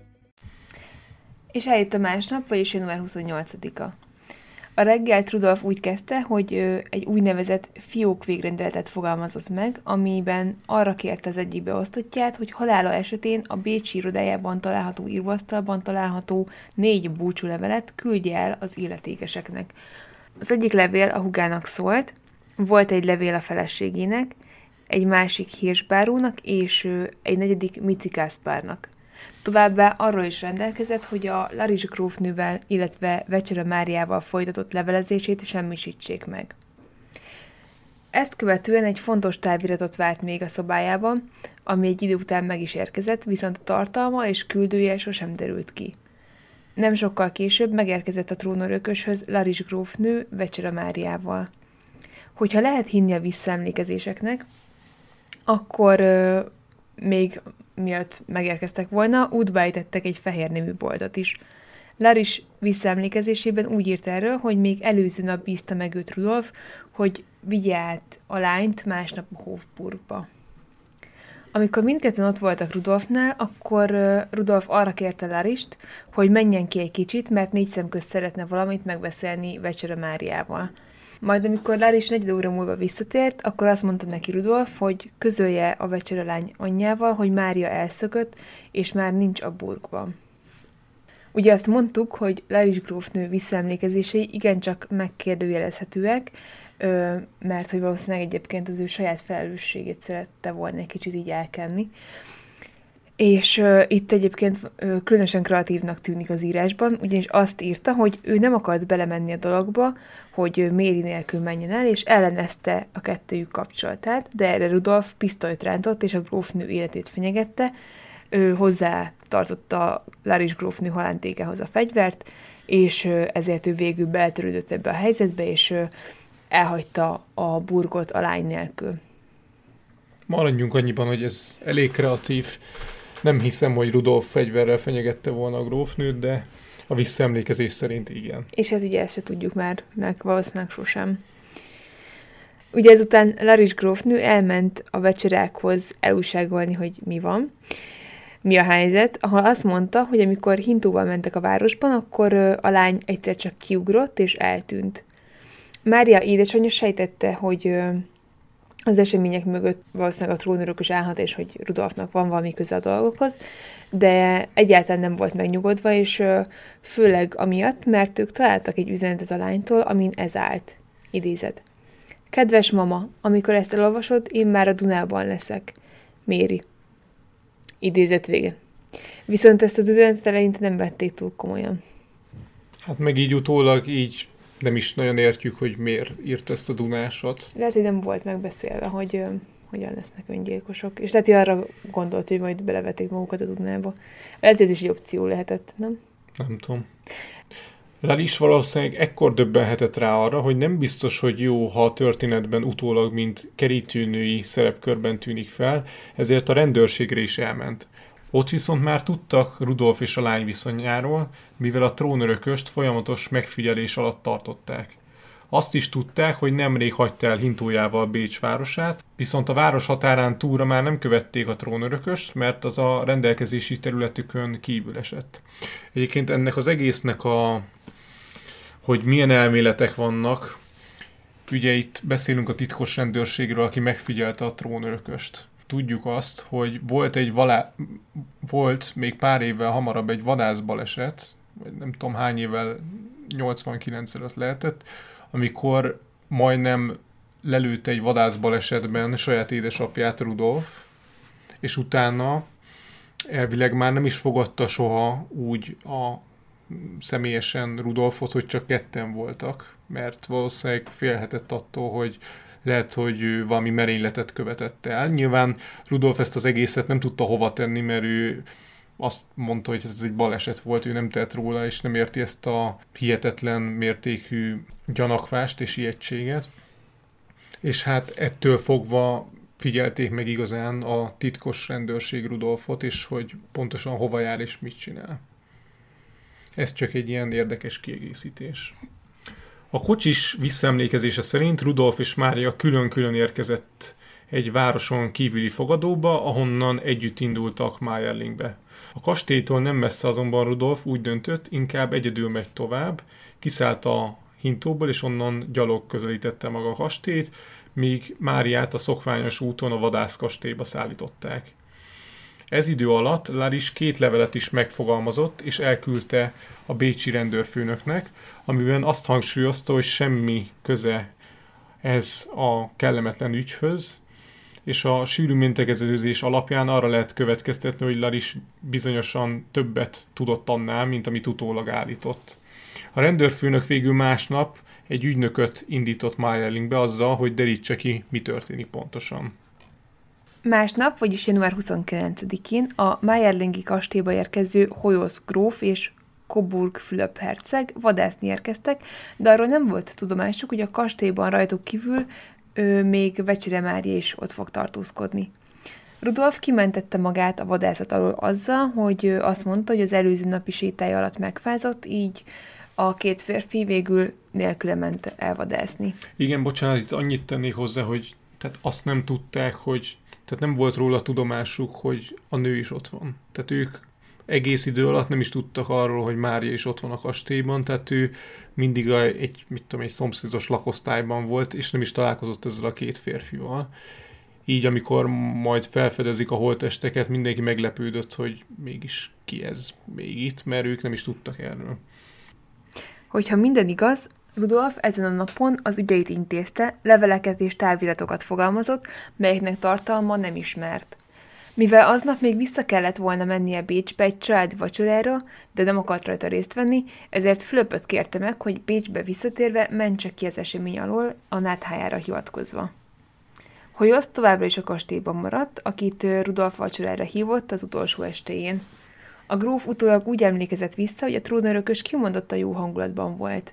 S7: És eljött a másnap, vagyis január 28-a. A reggelt Rudolf úgy kezdte, hogy egy úgynevezett fiók végrendeletet fogalmazott meg, amiben arra kérte az egyik beosztottját, hogy halála esetén a bécsi irodájában található íróasztalban található 4 búcsúlevelet küldje el az illetékeseknek. Az egyik levél a húgának szólt, volt egy levél a feleségének, egy másik Hirschbárónak és egy 4. Mici Káspárnak. Továbbá arról is rendelkezett, hogy a Larisch grófnővel, illetve Vecsera Máriával folytatott levelezését semmisítsék meg. Ezt követően egy fontos táviratot várt még a szobájában, ami egy idő után meg is érkezett, viszont a tartalma és küldője sosem derült ki. Nem sokkal később megérkezett a trónörököshöz Larisch grófnő Vecsera Máriával. Hogyha lehet hinni a visszaemlékezéseknek, akkor még miatt megérkeztek volna, útba ejtettek egy fehér nemű boltot is. Larisch visszaemlékezésében úgy írt erről, hogy még előző nap bízta meg őt Rudolf, hogy vigye át a lányt másnap a Hofburgba. Amikor mindketten ott voltak Rudolfnál, akkor Rudolf arra kérte Larischt, hogy menjen ki egy kicsit, mert 4 szem közt szeretne valamit megbeszélni Vecsera Máriával. Majd amikor Larisch 4 óra múlva visszatért, akkor azt mondta neki Rudolf, hogy közölje a Vecsera lány anyjával, hogy Mária elszökött, és már nincs a burgban. Ugye azt mondtuk, hogy Larisch grófnő visszaemlékezései igencsak megkérdőjelezhetőek, mert hogy valószínűleg egyébként az ő saját felelősségét szerette volna egy kicsit így elkenni. És itt egyébként különösen kreatívnak tűnik az írásban, ugyanis azt írta, hogy ő nem akart belemenni a dologba, hogy Méri nélkül menjen el, és ellenezte a kettőjük kapcsolatát, de erre Rudolf pisztolyt rántott, és a grófnő életét fenyegette. Ő hozzá tartotta Larisch grófnő halántékához a fegyvert, és ezért ő végül beltörődött ebbe a helyzetbe, és elhagyta a burgot a lány nélkül.
S8: Maradjunk annyiban, hogy ez elég kreatív. Nem hiszem, hogy Rudolf fegyverrel fenyegette volna a grófnőt, de a visszaemlékezés szerint igen.
S7: És ez ugye ezt se tudjuk már, meg valószínűleg sosem. Ugye ezután Larisch grófnő elment a vecserákhoz elújságolni, hogy mi van. Mi a helyzet, ahol azt mondta, hogy amikor Hintóval mentek a városban, akkor a lány egyszer csak kiugrott és eltűnt. Mária édesanyja sejtette, hogy az események mögött valószínűleg a trónörökös állhat, és hogy Rudolfnak van valami köze a dolgokhoz, de egyáltalán nem volt megnyugodva, és főleg amiatt, mert ők találtak egy üzenetet a lánytól, amin ez állt. Idézet. Kedves mama, amikor ezt elolvasod, én már a Dunában leszek. Méri. Idézet vége. Viszont ezt az üzenetet eleinte nem vették túl komolyan.
S8: Hát meg így utólag így nem is nagyon értjük, hogy miért írt ezt a Dunásat.
S7: Lehet, hogy nem volt megbeszélve, hogy hogyan lesznek öngyilkosok. És lehet, hogy arra gondolt, hogy majd belevetik magukat a Dunába. Lehet, ez is egy opció lehetett, nem?
S8: Nem tudom. Laris valószínűleg ekkor döbbenhetett rá arra, hogy nem biztos, hogy jó, ha a történetben utólag, mint kerítőnői szerepkörben tűnik fel, ezért a rendőrségre is elment. Ott viszont már tudtak Rudolf és a lány viszonyáról, mivel a trónörököst folyamatos megfigyelés alatt tartották. Azt is tudták, hogy nemrég hagyta el Hintójával Bécs városát, viszont a város határán túlra már nem követték a trónörököst, mert az a rendelkezési területükön kívül esett. Egyébként ennek az egésznek hogy milyen elméletek vannak, ugye itt beszélünk a titkos rendőrségről, aki megfigyelte a trónörököst. Tudjuk azt, hogy volt még pár évvel hamarabb egy vadászbaleset, vagy nem tudom hány évvel, 89 előtt lehetett, amikor majdnem lelőtte egy vadászbalesetben saját édesapját Rudolf, és utána elvileg már nem is fogadta soha úgy személyesen Rudolfot, hogy csak ketten voltak, mert valószínűleg félhetett attól, hogy lehet, hogy ő valami merényletet követett el. Nyilván Rudolf ezt az egészet nem tudta hova tenni, mert ő azt mondta, hogy ez egy baleset volt, ő nem tett róla, és nem érti ezt a hihetetlen mértékű gyanakvást és ijegységet. És hát ettől fogva figyelték meg igazán a titkos rendőrség Rudolfot, és hogy pontosan hova jár és mit csinál. Ez csak egy ilyen érdekes kiegészítés. A kocsis visszaemlékezése szerint Rudolf és Mária külön-külön érkezett egy városon kívüli fogadóba, ahonnan együtt indultak Mayerlingbe. A kastélytól nem messze azonban Rudolf úgy döntött, inkább egyedül megy tovább, kiszállt a Hintóból, és onnan gyalog közelítette maga a kastélyt, míg Máriát a szokványos úton a vadászkastélyba szállították. Ez idő alatt Laris 2 levelet is megfogalmazott, és elküldte a bécsi rendőrfőnöknek, amiben azt hangsúlyozta, hogy semmi köze ez a kellemetlen ügyhöz, és a sűrű mintakezőzés alapján arra lehet következtetni, hogy Laris bizonyosan többet tudott annál, mint amit utólag állított. A rendőrfőnök végül másnap egy ügynököt indított Mayerlingbe azzal, hogy derítse ki, mi történik pontosan.
S7: Másnap, vagyis január 29-én a Mayerlingi kastélyba érkező Hoyosz gróf és Coburg Fülöp herceg vadászni érkeztek, de arról nem volt tudomásuk, hogy a kastélyban rajtuk kívül még Vecsere Mária is ott fog tartózkodni. Rudolf kimentette magát a vadászat alól azzal, hogy azt mondta, hogy az előző napi sétája alatt megfázott, így a 2 férfi végül nélküle ment elvadászni.
S8: Igen, bocsánat, itt annyit tennék hozzá, hogy tehát azt nem tudták, tehát nem volt róla tudomásuk, hogy a nő is ott van. Tehát ők egész idő alatt nem is tudtak arról, hogy Mária is ott van a kastélyban, tehát ő mindig egy szomszédos lakosztályban volt, és nem is találkozott ezzel a 2 férfival. Így, amikor majd felfedezik a holttesteket, mindenki meglepődött, hogy mégis ki ez még itt, mert ők nem is tudtak erről.
S7: Hogyha minden igaz, Rudolf ezen a napon az ügyeit intézte, leveleket és táviratokat fogalmazott, melyeknek tartalma nem ismert. Mivel aznap még vissza kellett volna mennie Bécsbe egy családi vacsorára, de nem akart rajta részt venni, ezért Fülöpöt kérte meg, hogy Bécsbe visszatérve mentse ki az esemény alól a náthájára hivatkozva. Hoyosz továbbra is a kastélyban maradt, akit Rudolf vacsorára hívott az utolsó estéjén. A gróf utólag úgy emlékezett vissza, hogy a trónörökös kimondottan jó hangulatban volt.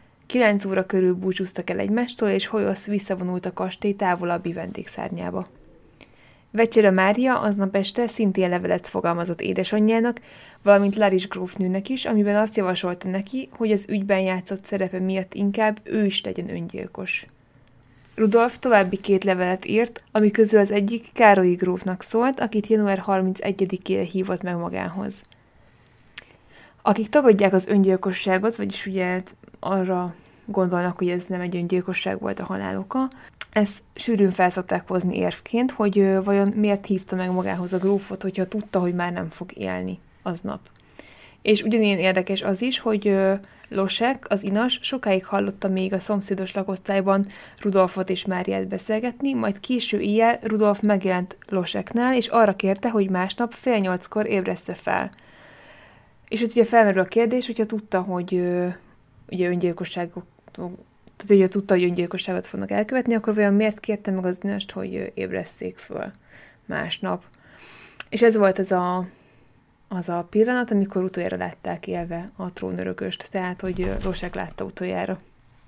S7: 9 óra körül búcsúztak el egymástól, és Hoyosz visszavonult a kastély távolabbi vendégszárnyába. Vecsere Mária aznap este szintén levelet fogalmazott édesanyjának, valamint Laris grófnőnek is, amiben azt javasolta neki, hogy az ügyben játszott szerepe miatt inkább ő is legyen öngyilkos. Rudolf további 2 levelet írt, ami közül az egyik Károlyi grófnak szólt, akit január 31-ére hívott meg magához. Akik tagadják az öngyilkosságot, vagyis ugye arra gondolnak, hogy ez nem egy öngyilkosság volt a halál oka, ezt sűrűn felszokták hozni érvként, hogy vajon miért hívta meg magához a grófot, hogyha tudta, hogy már nem fog élni aznap. És ugyanilyen érdekes az is, hogy Losek, az inas, sokáig hallotta még a szomszédos lakosztályban Rudolfot és Máriát beszélgetni, majd késő éjjel Rudolf megjelent Loseknál, és arra kérte, hogy másnap 7:30 ébressze fel. És ott ugye felmerül a kérdés, hogyha tudta, hogy ugye öngyilkosságot, tehát ugye tudta, hogy öngyilkosságot fognak elkövetni, akkor vajon miért kérte meg az inast, hogy ébresszék föl másnap. És ez volt az a pillanat, amikor utoljára látták élve a trónörököst, tehát, hogy Losek látta utoljára.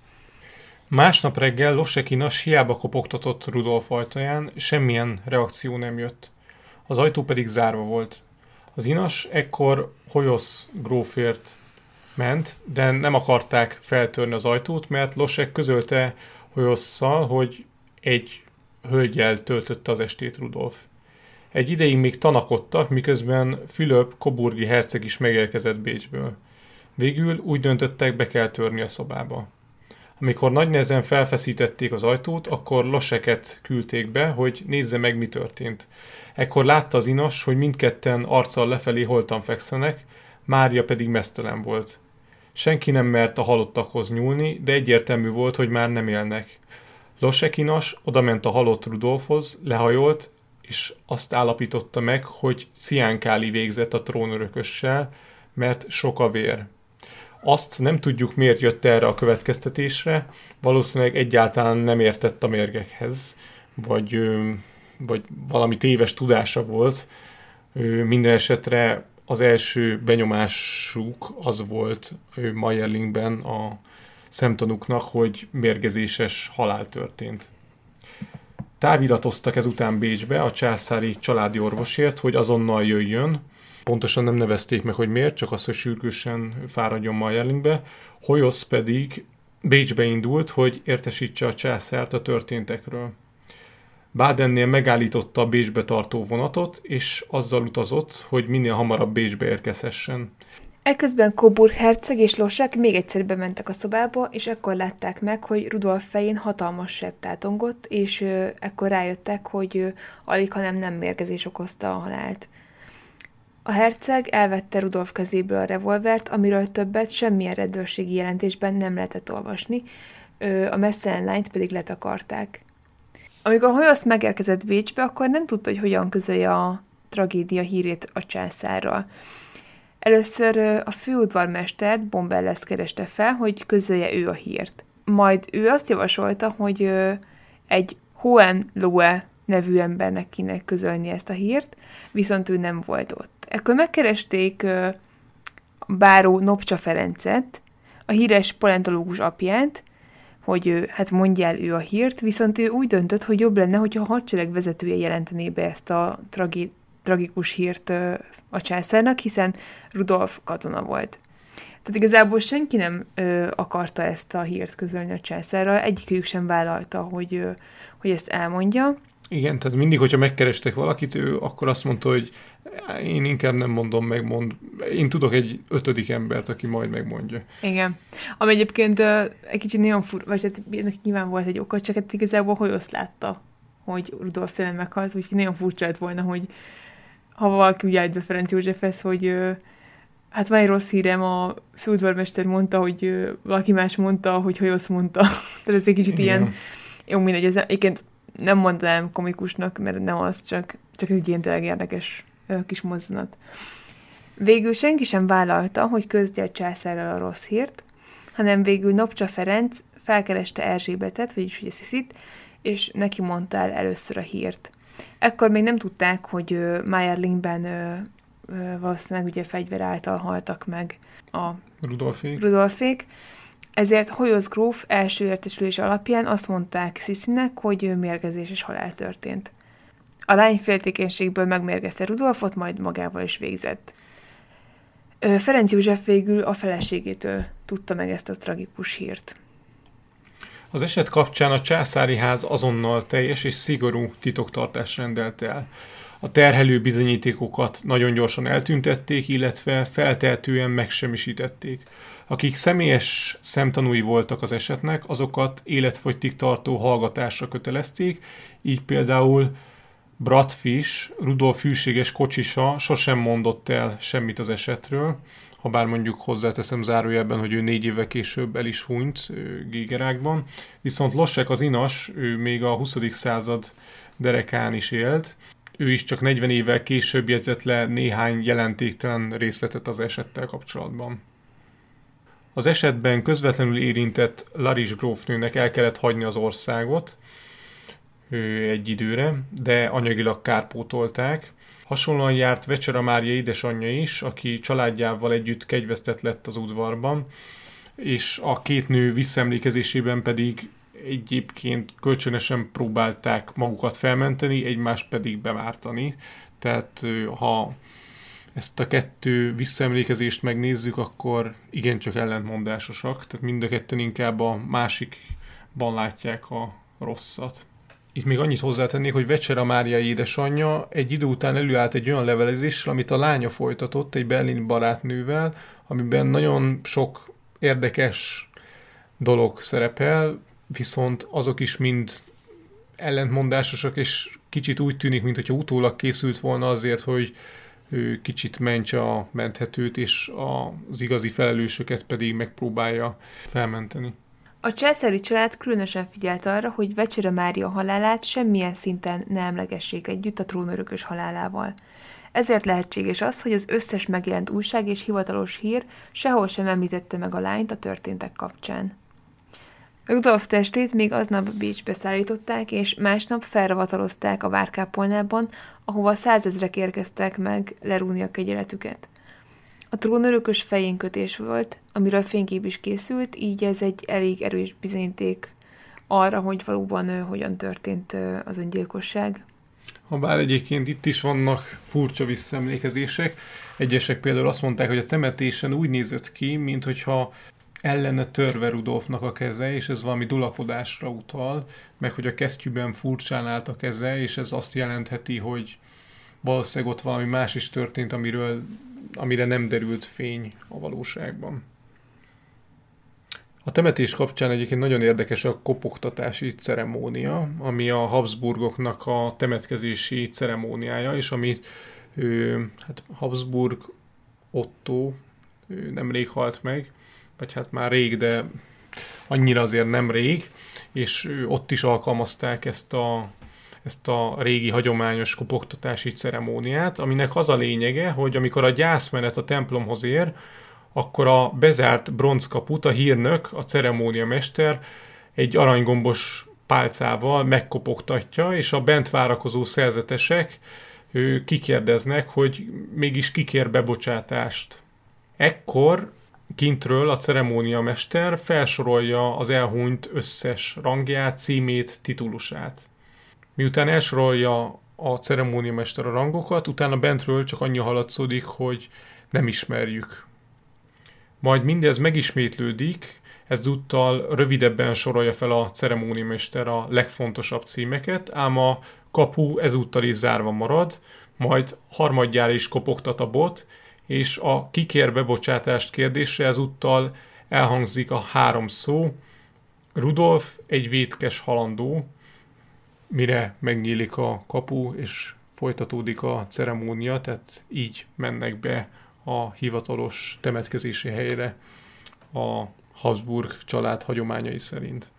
S8: Másnap reggel Losek inas hiába kopogtatott Rudolf ajtaján, semmilyen reakció nem jött. Az ajtó pedig zárva volt. Az inas ekkor Holyosz grófért ment, de nem akarták feltörni az ajtót, mert Losek közölte Holyosszal, hogy egy hölggyel töltötte az estét Rudolf. Egy ideig még tanakodtak, miközben Fülöp coburgi herceg is megérkezett Bécsből. Végül úgy döntöttek, be kell törni a szobába. Amikor nagy nehezen felfeszítették az ajtót, akkor Loseket küldték be, hogy nézze meg, mi történt. Ekkor látta az inas, hogy mindketten arccal lefelé holtan fekszenek, Mária pedig meztelen volt. Senki nem mert a halottakhoz nyúlni, de egyértelmű volt, hogy már nem élnek. Losek inas odament a halott Rudolfhoz, lehajolt, és azt állapította meg, hogy ciánkáli végzett a trónörökössel, mert sok a vér. Azt nem tudjuk, miért jött erre a következtetésre, valószínűleg egyáltalán nem értett a mérgekhez, vagy valami téves tudása volt. Minden esetre az első benyomásuk az volt Mayerlingben a szemtanúknak, hogy mérgezéses halál történt. Táviratoztak ezután Bécsbe a császári családi orvosért, hogy azonnal jöjjön. Pontosan nem nevezték meg, hogy miért, csak az, hogy sürgősen fáradjon Mayerlingbe. Holyosz pedig Bécsbe indult, hogy értesítse a császárt a történtekről. Badennél megállította a Bécsbe tartó vonatot, és azzal utazott, hogy minél hamarabb Bécsbe érkezhessen.
S7: Ekközben Coburg herceg és Losek még egyszer bementek a szobába, és ekkor látták meg, hogy Rudolf fején hatalmas seb tátongott, és ekkor rájöttek, hogy alighanem nem mérgezés okozta a halált. A herceg elvette Rudolf kezéből a revolvert, amiről többet semmilyen rendőrségi jelentésben nem lehetett olvasni, a meztelen lányt pedig letakarták. Amikor Holyosz megérkezett Bécsbe, akkor nem tudta, hogy hogyan közölje a tragédia hírét a császárral. Először a főudvarmestert, Bombelles kereste fel, hogy közölje ő a hírt. Majd ő azt javasolta, hogy egy Hohenlohe nevű embernek kéne közölni ezt a hírt, viszont ő nem volt ott. Ekkor megkeresték báró Nopcsa Ferencet, a híres paleontológus apját, hogy hát mondja el ő a hírt, viszont ő úgy döntött, hogy jobb lenne, hogyha a hadsereg vezetője jelentené be ezt a tragikus hírt a császárnak, hiszen Rudolf katona volt. Tehát igazából senki nem akarta ezt a hírt közölni a császárral, egyikük sem vállalta, hogy ezt elmondja.
S8: Igen, tehát mindig, hogyha megkerestek valakit, ő akkor azt mondta, hogy én inkább nem mondom, én tudok egy 5. embert, aki majd megmondja.
S7: Igen. Ami egyébként egy kicsit nagyon vagy hát ennek nyilván volt egy oka, csak hát igazából Holyosz látta, hogy Rudolf tényleg meghalt, úgyhogy nagyon furcsa lett volna, hogy ha valaki úgy állt be Ferenc Józsefhez, hogy hát van egy rossz hírem, a főudvarmester mondta, hogy valaki más mondta, hogy Holyosz mondta. Tehát ez egy kicsit ilyen, jó mindegy, ez egyébként nem mondanám komikusnak, mert nem az, csak egy ilyen tényleg érdekes kis mozzanat. Végül senki sem vállalta, hogy közdi a császárral a rossz hírt, hanem végül Nopcsa Ferenc felkereste Erzsébetet, vagyis ugye Sziszit, és neki mondta el először a hírt. Ekkor még nem tudták, hogy Mayerlingben valószínűleg ugye fegyver által haltak meg a Rudolfék. Ezért Holyosz gróf első értesülés alapján azt mondták Sziszinek, hogy mérgezéses halál történt. A lány féltékenységből megmérgezte Rudolfot, majd magával is végzett. Ferenc József végül a feleségétől tudta meg ezt a tragikus hírt.
S8: Az eset kapcsán a császári ház azonnal teljes és szigorú titoktartást rendelt el. A terhelő bizonyítékokat nagyon gyorsan eltüntették, illetve feltehetően megsemmisítették. Akik személyes szemtanúi voltak az esetnek, azokat életfogytig tartó hallgatásra kötelezték, így például Brad Fish, Rudolf hűséges kocsisa sosem mondott el semmit az esetről, ha bár mondjuk hozzáteszem zárójelben, hogy ő 4 évvel később el is hunyt Gégerákban. Viszont Lossek az inas, ő még a 20. század derekán is élt, ő is csak 40 évvel később jegyzett le néhány jelentéktelen részletet az esettel kapcsolatban. Az esetben közvetlenül érintett Larish grófnőnek el kellett hagyni az országot egy időre, de anyagilag kárpótolták. Hasonlóan járt Vecsera Mária édesanyja is, aki családjával együtt kegyvesztett lett az udvarban, és a két nő visszaemlékezésében pedig egyébként kölcsönösen próbálták magukat felmenteni, egymást pedig bevártani. Tehát ha ezt a kettő visszaemlékezést megnézzük, akkor igencsak ellentmondásosak, tehát mind a ketten inkább a másikban látják a rosszat. Itt még annyit hozzátennék, hogy Vecsera Mária édesanyja egy idő után előállt egy olyan levelezéssel, amit a lánya folytatott egy berlini barátnővel, amiben nagyon sok érdekes dolog szerepel, viszont azok is mind ellentmondásosak, és kicsit úgy tűnik, mintha utólag készült volna azért, hogy ő kicsit mentse a menthetőt, és az igazi felelősöket pedig megpróbálja felmenteni.
S7: A császári család különösen figyelt arra, hogy Vecsera Mária halálát semmilyen szinten ne emlegessék együtt a trónörökös halálával. Ezért lehetséges az, hogy az összes megjelent újság és hivatalos hír sehol sem említette meg a lányt a történtek kapcsán. Rudolf testét még aznap Bécsbe szállították, és másnap felravatalozták a várkápolnában, ahova 100 000-ek érkeztek meg lerúgni a kegyeletüket. A trónörökös fejénkötés volt, amiről fénykép is készült, így ez egy elég erős bizonyíték arra, hogy valóban hogyan történt az öngyilkosság.
S8: Habár egyébként itt is vannak furcsa visszaemlékezések. Egyesek például azt mondták, hogy a temetésen úgy nézett ki, minthogyha ellene törve Rudolfnak a keze, és ez valami dulakodásra utal, meg hogy a kesztyűben furcsán állt a keze, és ez azt jelentheti, hogy valószínűleg ott valami más is történt, amire nem derült fény a valóságban. A temetés kapcsán egyébként nagyon érdekes a kopogtatási ceremónia, ami a Habsburgoknak a temetkezési ceremóniája, és amit Habsburg Otto nemrég halt meg, vagy hát már rég, de annyira azért nem rég, és ott is alkalmazták ezt a régi hagyományos kopogtatási ceremóniát, aminek az a lényege, hogy amikor a gyászmenet a templomhoz ér, akkor a bezárt bronzkaput a hírnök, a ceremóniamester egy aranygombos pálcával megkopogtatja, és a bent várakozó szerzetesek kikérdeznek, hogy mégis kikér bebocsátást. Ekkor kintről a ceremóniamester felsorolja az elhunyt összes rangját, címét, titulusát. Miután elsorolja a ceremóniamester a rangokat, utána bentről csak annyi hallatszódik, hogy nem ismerjük. Majd mindez megismétlődik, ezúttal rövidebben sorolja fel a ceremóniamester a legfontosabb címeket, ám a kapu ezúttal is zárva marad, majd harmadjára is kopogtat a bot, és a kikér bebocsátást kérdésre ezúttal elhangzik a 3 szó: Rudolf egy vétkes halandó, mire megnyílik a kapu, és folytatódik a ceremónia, tehát így mennek be a hivatalos temetkezési helyre a Habsburg család hagyományai szerint.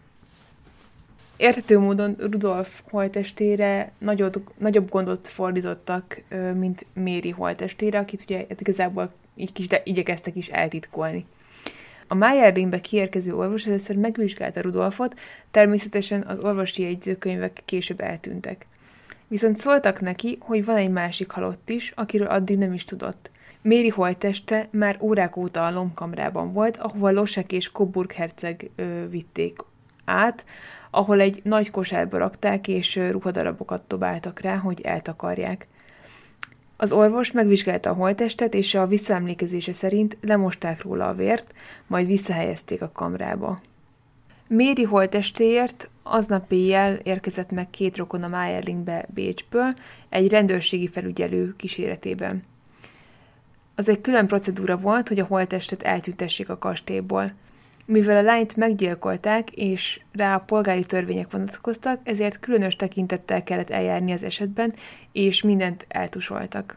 S7: Érthető módon Rudolf holttestére nagyobb gondot fordítottak, mint Méri holttestére, akit ugye igazából így igyekeztek is eltitkolni. A Mayerlingbe kiérkező orvos először megvizsgálta Rudolfot, természetesen az orvosi jegyzőkönyvek később eltűntek. Viszont szóltak neki, hogy van egy másik halott is, akiről addig nem is tudott. Méri holtteste már órák óta a lombkamrában volt, ahova Losek és Coburg herceg vitték át, ahol egy nagy kosárba rakták, és ruhadarabokat dobáltak rá, hogy eltakarják. Az orvos megvizsgálta a holttestet, és a visszaemlékezése szerint lemosták róla a vért, majd visszahelyezték a kamrába. Méri holttestéért aznap éjjel érkezett meg 2 rokon a Mayerlingbe Bécsből egy rendőrségi felügyelő kíséretében. Az egy külön procedúra volt, hogy a holttestet eltüntessék a kastélyból. Mivel a lányt meggyilkolták, és rá a polgári törvények vonatkoztak, ezért különös tekintettel kellett eljárni az esetben, és mindent eltusoltak.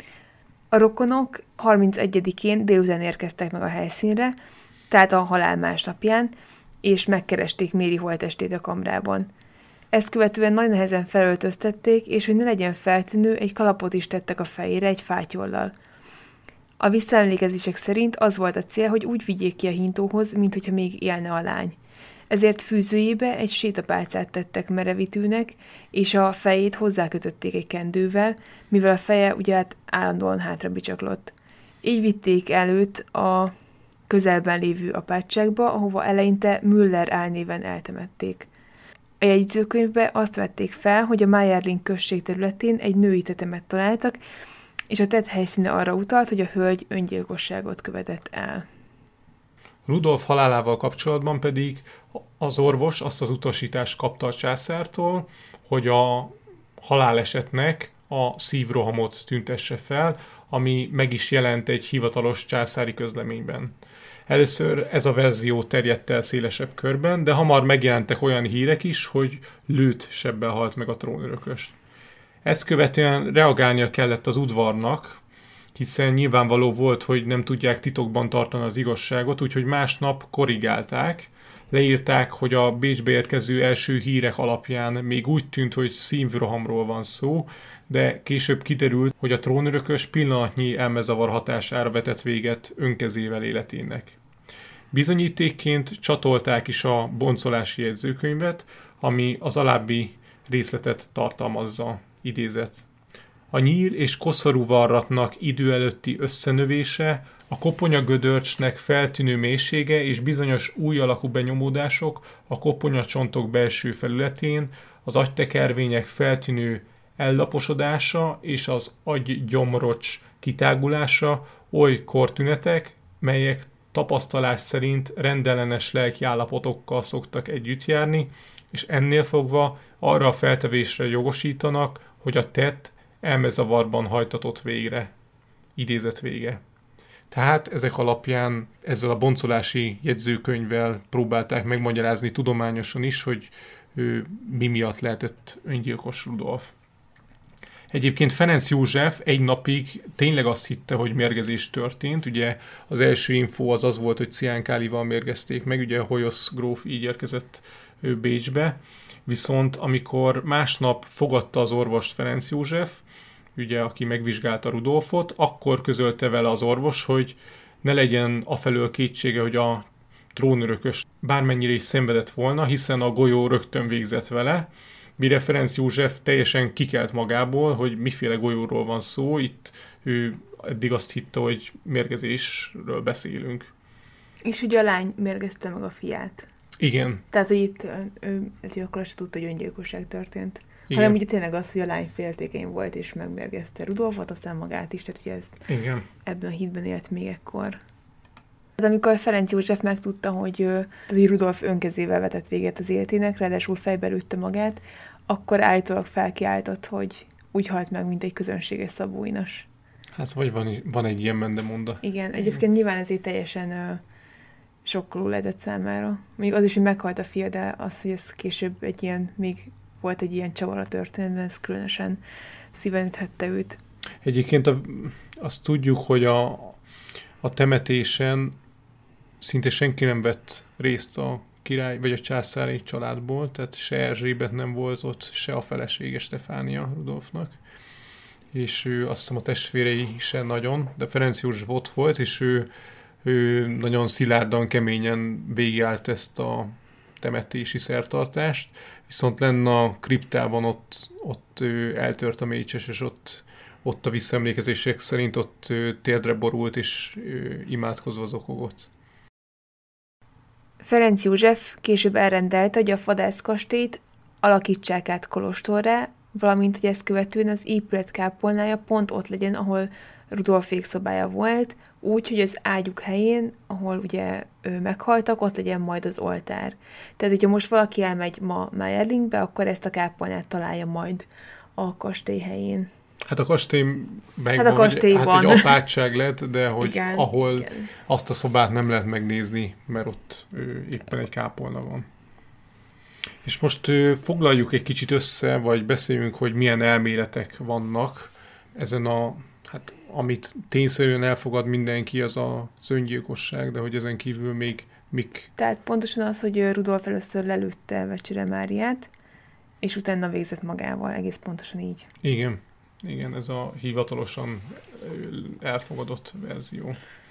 S7: A rokonok 31-én délután érkeztek meg a helyszínre, tehát a halál másnapján, és megkeresték Méri holttestét a kamrában. Ezt követően nagy nehezen felöltöztették, és hogy ne legyen feltűnő, egy kalapot is tettek a fejére egy fátyollal. A visszaemlékezések szerint az volt a cél, hogy úgy vigyék ki a hintóhoz, minthogyha még élne a lány. Ezért fűzőjébe egy sétapálcát tettek merevítőnek, és a fejét hozzákötötték egy kendővel, mivel a feje ugye állandóan hátra bicsaklott. Így vitték előtt a közelben lévő apátságba, ahova eleinte Müller álnéven eltemették. A jegyzőkönyvbe azt vették fel, hogy a Mayerling község területén egy női tetemet találtak, és a tett helyszíne arra utalt, hogy a hölgy öngyilkosságot követett el.
S8: Rudolf halálával kapcsolatban pedig az orvos azt az utasítást kapta a császártól, hogy a halálesetnek a szívrohamot tüntesse fel, ami meg is jelent egy hivatalos császári közleményben. Először ez a verzió terjedt el szélesebb körben, de hamar megjelentek olyan hírek is, hogy lőtt sebbel halt meg a trónörökös. Ezt követően reagálnia kellett az udvarnak, hiszen nyilvánvaló volt, hogy nem tudják titokban tartani az igazságot, úgyhogy másnap korrigálták, leírták, hogy a Bécsbe érkező első hírek alapján még úgy tűnt, hogy szívrohamról van szó, de később kiderült, hogy a trónörökös pillanatnyi elmezavar hatására vetett véget önkezével életének. Bizonyítékként csatolták is a boncolási jegyzőkönyvet, ami az alábbi részletet tartalmazza, idézet. A nyíl és koszorú varratnak idő előtti összenövése, a koponyagödörcsnek feltűnő mélysége és bizonyos új alakú benyomódások a koponyacsontok belső felületén, az agytekervények feltűnő ellaposodása és az agygyomrocs kitágulása oly kortünetek, melyek tapasztalás szerint rendellenes lelkiállapotokkal szoktak együtt járni, és ennél fogva arra a feltevésre jogosítanak, hogy a tett elmezavarban hajtatott végre. Idézet vége. Tehát ezek alapján ezzel a boncolási jegyzőkönyvvel próbálták megmagyarázni tudományosan is, hogy mi miatt lehetett öngyilkos Rudolf. Egyébként Ferenc József egy napig tényleg azt hitte, hogy mérgezés történt. Ugye az első infó az volt, hogy ciánkálival mérgezték meg, ugye Hoyosz gróf így érkezett Bécsbe. Viszont amikor másnap fogadta az orvost Ferenc József, ugye, aki megvizsgálta Rudolfot, akkor közölte vele az orvos, hogy ne legyen afelől kétsége, hogy a trónörökös bármennyire is szenvedett volna, hiszen a golyó rögtön végzett vele, mire Ferenc József teljesen kikelt magából, hogy miféle golyóról van szó, itt ő eddig azt hitte, hogy mérgezésről beszélünk.
S7: És ugye a lány mérgezte meg a fiát.
S8: Igen.
S7: Tehát, hogy itt ő akkor se tudta, hogy öngyilkosság történt.
S8: Igen.
S7: Hanem ugye tényleg az, hogy a lány féltékeny volt, és megmérgezte Rudolfot, aztán magát is, tehát ugye ezt
S8: Igen.
S7: ebben a hídben élt még ekkor. Tehát amikor Ferenc József megtudta, hogy Rudolf önkezével vetett véget az életének, ráadásul fejbe lőtte magát, akkor állítólag felkiáltott, hogy úgy halt meg, mint egy közönséges szabóinas.
S8: Hát vagy van egy ilyen mendemonda.
S7: Igen, egyébként nyilván ezért teljesen sokkoló lehetett számára. Még az is, hogy meghalt a fia, de az, hogy ez később még volt egy ilyen csavar a történetben, ez különösen szíven üthette őt.
S8: Egyébként azt tudjuk, hogy a temetésen szinte senki nem vett részt a király vagy a császári családból, tehát se Erzsébet nem volt ott, se a felesége Stefánia Rudolfnak. És ő azt hiszem a testvérei sem nagyon, de Ferenc József ott volt, és ő nagyon szilárdan, keményen végigállt ezt a temetési szertartást, viszont lenne a kriptában ott eltört a mécses, és ott a visszaemlékezések szerint ott térdre borult, és imádkozva zokogott.
S7: Ferenc József később elrendelte, hogy a vadászkastélyt alakítsák át kolostorrá, valamint, hogy ezt követően az épület kápolnája pont ott legyen, ahol Rudolfék szobája volt, úgy, hogy az ágyuk helyén, ahol ugye meghaltak, ott legyen majd az oltár. Tehát, hogyha most valaki elmegy ma Mayerlingbe, akkor ezt a kápolnát találja majd a kastély helyén.
S8: Hát a kastély
S7: Hát a kastélyban.
S8: egy apátság lett, de hogy
S7: Igen,
S8: ahol
S7: igen.
S8: azt a szobát nem lehet megnézni, mert ott éppen egy kápolna van. És most foglaljuk egy kicsit össze, vagy beszéljünk, hogy milyen elméletek vannak ezen amit tényszerűen elfogad mindenki, az öngyilkosság, de hogy ezen kívül még mik.
S7: Tehát pontosan az, hogy Rudolf először lelőtte Vecsere Máriát, és utána végzett magával, egész pontosan így.
S8: Igen, ez a hivatalosan elfogadott verzió.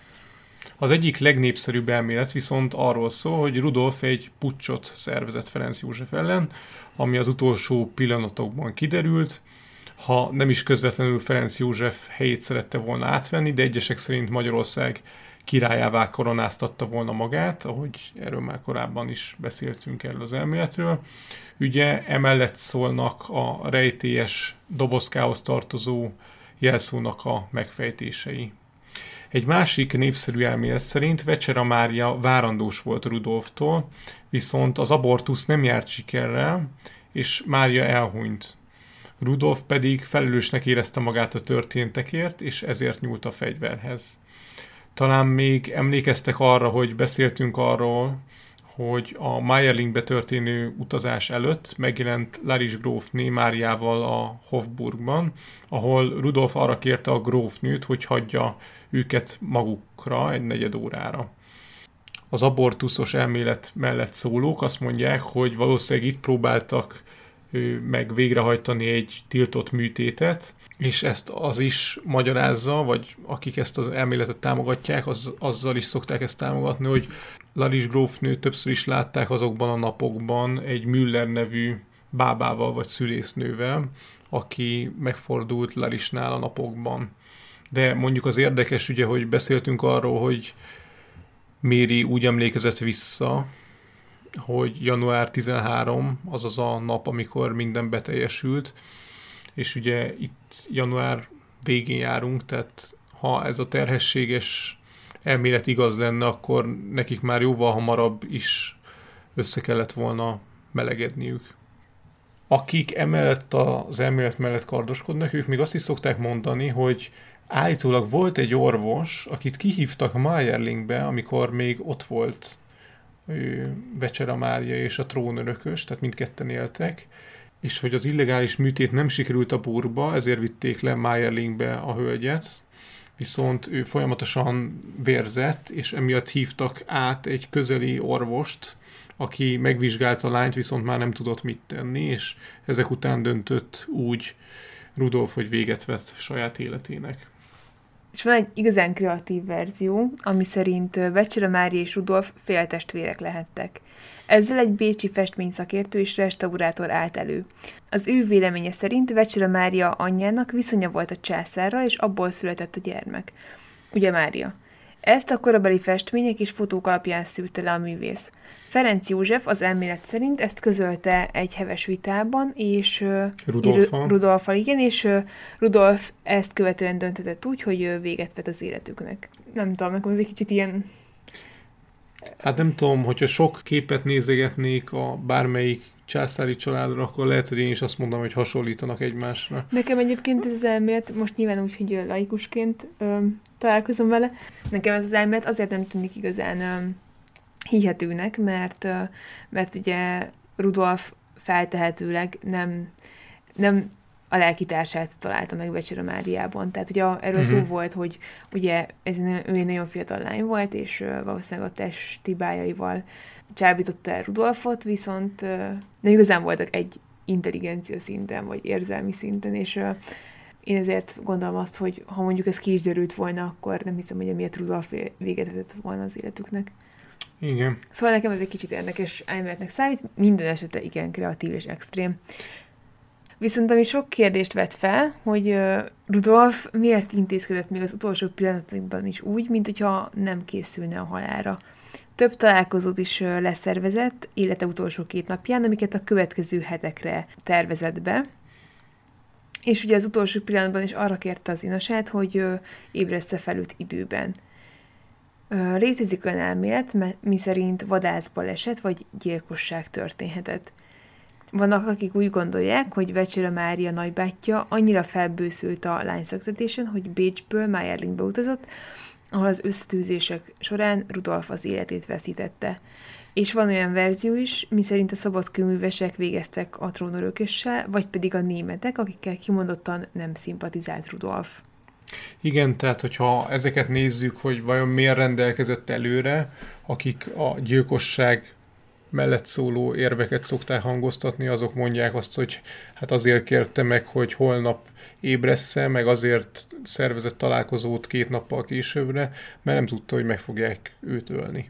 S8: Az egyik legnépszerűbb elmélet viszont arról szól, hogy Rudolf egy puccsot szervezett Ferenc József ellen, ami az utolsó pillanatokban kiderült. Ha nem is közvetlenül Ferenc József helyét szerette volna átvenni, de egyesek szerint Magyarország királyává koronáztatta volna magát, ahogy erről már korábban is beszéltünk erről az elméletről. Ugye emellett szólnak a rejtélyes dobozkához tartozó jelszónak a megfejtései. Egy másik népszerű elmélet szerint Vecsere Mária várandós volt Rudolftól, viszont az abortusz nem járt sikerrel, és Mária elhunyt. Rudolf pedig felelősnek érezte magát a történtekért, és ezért nyúlt a fegyverhez. Talán még emlékeztek arra, hogy beszéltünk arról, hogy a Mayerlingbe történő utazás előtt megjelent Larisch grófné Máriával a Hofburgban, ahol Rudolf arra kérte a grófnőt, hogy hagyja őket magukra egy negyed órára. Az abortuszos elmélet mellett szólók azt mondják, hogy valószínűleg itt próbáltak meg végrehajtani egy tiltott műtétet, és ezt az is magyarázza, vagy akik ezt az elméletet támogatják, azzal is szokták ezt támogatni, hogy Larisch grófnő többször is látták azokban a napokban egy Müller nevű bábával vagy szülésznővel, aki megfordult Larischnál a napokban. De mondjuk az érdekes ugye, hogy beszéltünk arról, hogy Méri úgy emlékezett vissza, hogy január 13, azaz a nap, amikor minden beteljesült, és ugye itt január végén járunk, tehát ha ez a terhességes elmélet igaz lenne, akkor nekik már jóval hamarabb is össze kellett volna melegedniük. Akik emellett az elmélet mellett kardoskodnak, ők még azt is szokták mondani, hogy állítólag volt egy orvos, akit kihívtak Mayerlingbe, amikor még ott volt Vecsere Mária és a trónörökös, tehát mindketten éltek, és hogy az illegális műtét nem sikerült a Burgba, ezért vitték le Mayerlingbe a hölgyet, viszont ő folyamatosan vérzett, és emiatt hívtak át egy közeli orvost, aki megvizsgálta a lányt, viszont már nem tudott mit tenni, és ezek után döntött úgy Rudolf, hogy véget vett saját életének.
S7: És van egy igazán kreatív verzió, ami szerint Vecsere Mária és Rudolf féltestvérek lehettek. Ezzel egy bécsi festményszakértő és restaurátor állt elő. Az ő véleménye szerint Vecsere Mária anyjának viszonya volt a császárral, és abból született a gyermek. Ugye Mária. Ezt a korabeli festmények és fotók alapján szűrte le a művész. Ferenc József az elmélet szerint ezt közölte egy heves vitában, és Rudolffal, igen, és Rudolf ezt követően döntetett úgy, hogy véget vet az életüknek. Nem tudom, nekem ez egy kicsit ilyen...
S8: Hát nem tudom, hogyha sok képet nézegetnék a bármelyik császári családra, akkor lehet, hogy én is azt mondom, hogy hasonlítanak egymásra.
S7: Nekem egyébként ez az elmélet, most nyilván úgy, hogy laikusként találkozom vele, nekem ez az elmélet azért nem tűnik igazán hihetőnek, mert ugye Rudolf feltehetőleg nem a lelkitársát találta meg Vecsere Máriában. Tehát ugye erről szó volt, hogy ugye ő egy nagyon fiatal lány volt, és valószínűleg a testi bájaival csábította el Rudolfot, viszont nem igazán voltak egy intelligencia szinten, vagy érzelmi szinten, és én ezért gondolom azt, hogy ha mondjuk ez ki is derült volna, akkor nem hiszem, hogy emiatt Rudolf véget vetett volna az életüknek.
S8: Igen.
S7: Szóval nekem ez egy kicsit érdekes elméletnek számít, minden esetre igen kreatív és extrém. Viszont ami sok kérdést vet fel, hogy Rudolf miért intézkedett még az utolsó pillanatokban is úgy, mint hogyha nem készülne a halálra. Több találkozót is leszervezett élete utolsó 2 napján, amiket a következő hetekre tervezett be. és ugye az utolsó pillanatban is arra kérte az inasát, hogy ébressze fel őt időben. Létezik olyan elmélet, miszerint vadászbaleset vagy gyilkosság történhetett. Vannak, akik úgy gondolják, hogy Vecsera Mária nagybátyja annyira felbőszült a lányszöktetésen, hogy Bécsből Mayerlingbe utazott, ahol az összetűzések során Rudolf az életét veszítette. És van olyan verzió is, miszerint a szabadkőművesek végeztek a trónörökössel, vagy pedig a németek, akikkel kimondottan nem szimpatizált Rudolf.
S8: Igen, tehát hogyha ezeket nézzük, hogy vajon miért rendelkezett előre, akik a gyilkosság mellett szóló érveket szokták hangoztatni, azok mondják azt, hogy hát azért kérte meg, hogy holnap ébressze, meg azért szervezett találkozót 2 nappal későbbre, mert nem tudta, hogy meg fogják őt ölni.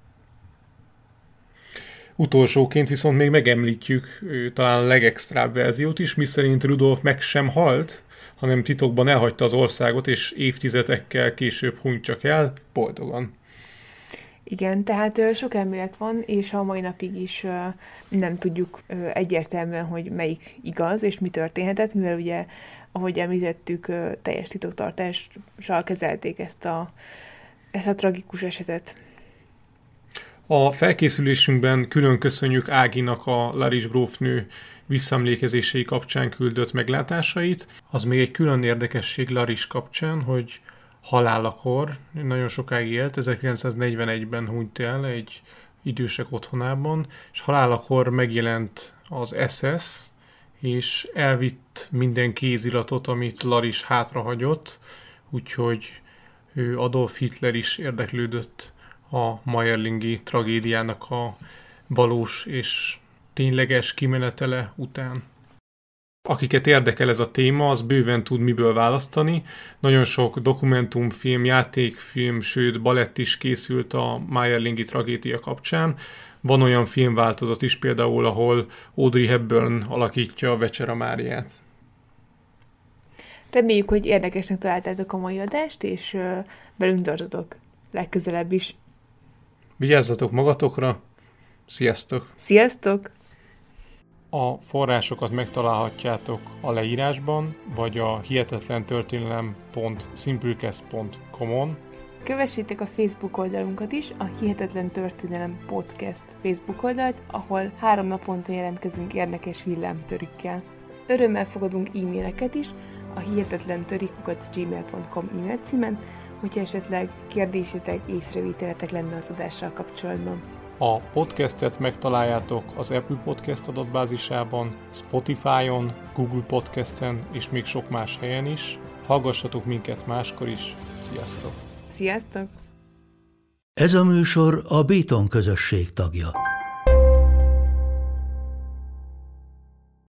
S8: Utolsóként viszont még megemlítjük talán a legextrább verziót is, miszerint Rudolf meg sem halt, hanem titokban elhagyta az országot, és évtizedekkel később hunyt csak el, boldogan.
S7: Igen, tehát sok elmélet van, és a mai napig is nem tudjuk egyértelműen, hogy melyik igaz, és mi történhetett, mivel ugye, ahogy említettük, teljes titoktartással kezelték ezt a tragikus esetet.
S8: A felkészülésünkben külön köszönjük Áginak a Larisch grófnő visszaemlékezései kapcsán küldött meglátásait. Az még egy külön érdekesség Larisch kapcsán, hogy halálakor nagyon sokáig élt, 1941-ben hunyt el egy idősek otthonában, és halálakor megjelent az SS, és elvitt minden kéziratot, amit Larisch hátrahagyott, úgyhogy Adolf Hitler is érdeklődött a mayerlingi tragédiának a valós és tényleges kimenetele után. Akiket érdekel ez a téma, az bőven tud miből választani. Nagyon sok dokumentumfilm, játékfilm, sőt balett is készült a mayerlingi tragédia kapcsán. Van olyan filmváltozat is például, ahol Audrey Hepburn alakítja Vecsera Máriát.
S7: Reméljük, hogy érdekesnek találtátok a mai adást, és velünk tartotok legközelebb is.
S8: Vigyázzatok magatokra! Sziasztok!
S7: Sziasztok!
S8: A forrásokat megtalálhatjátok a leírásban, vagy a hihetetlentörténelem.simplecast.com-on.
S7: Kövessétek a Facebook oldalunkat is, a Hihetetlen Történelem Podcast Facebook oldalt, ahol 3 naponta jelentkezünk érdekes villámtörikkel. Örömmel fogadunk e-maileket is a hihetetlentörik@gmail.com e-mail címen, hogyha esetleg kérdésetek, észrevételetek lenne az adással kapcsolatban.
S8: A podcastet megtaláljátok az Apple Podcast adatbázisában, Spotify-on, Google Podcasten és még sok más helyen is. Hallgassatok minket máskor is. Sziasztok!
S7: Sziasztok!
S1: Ez a műsor a Béton közösség tagja.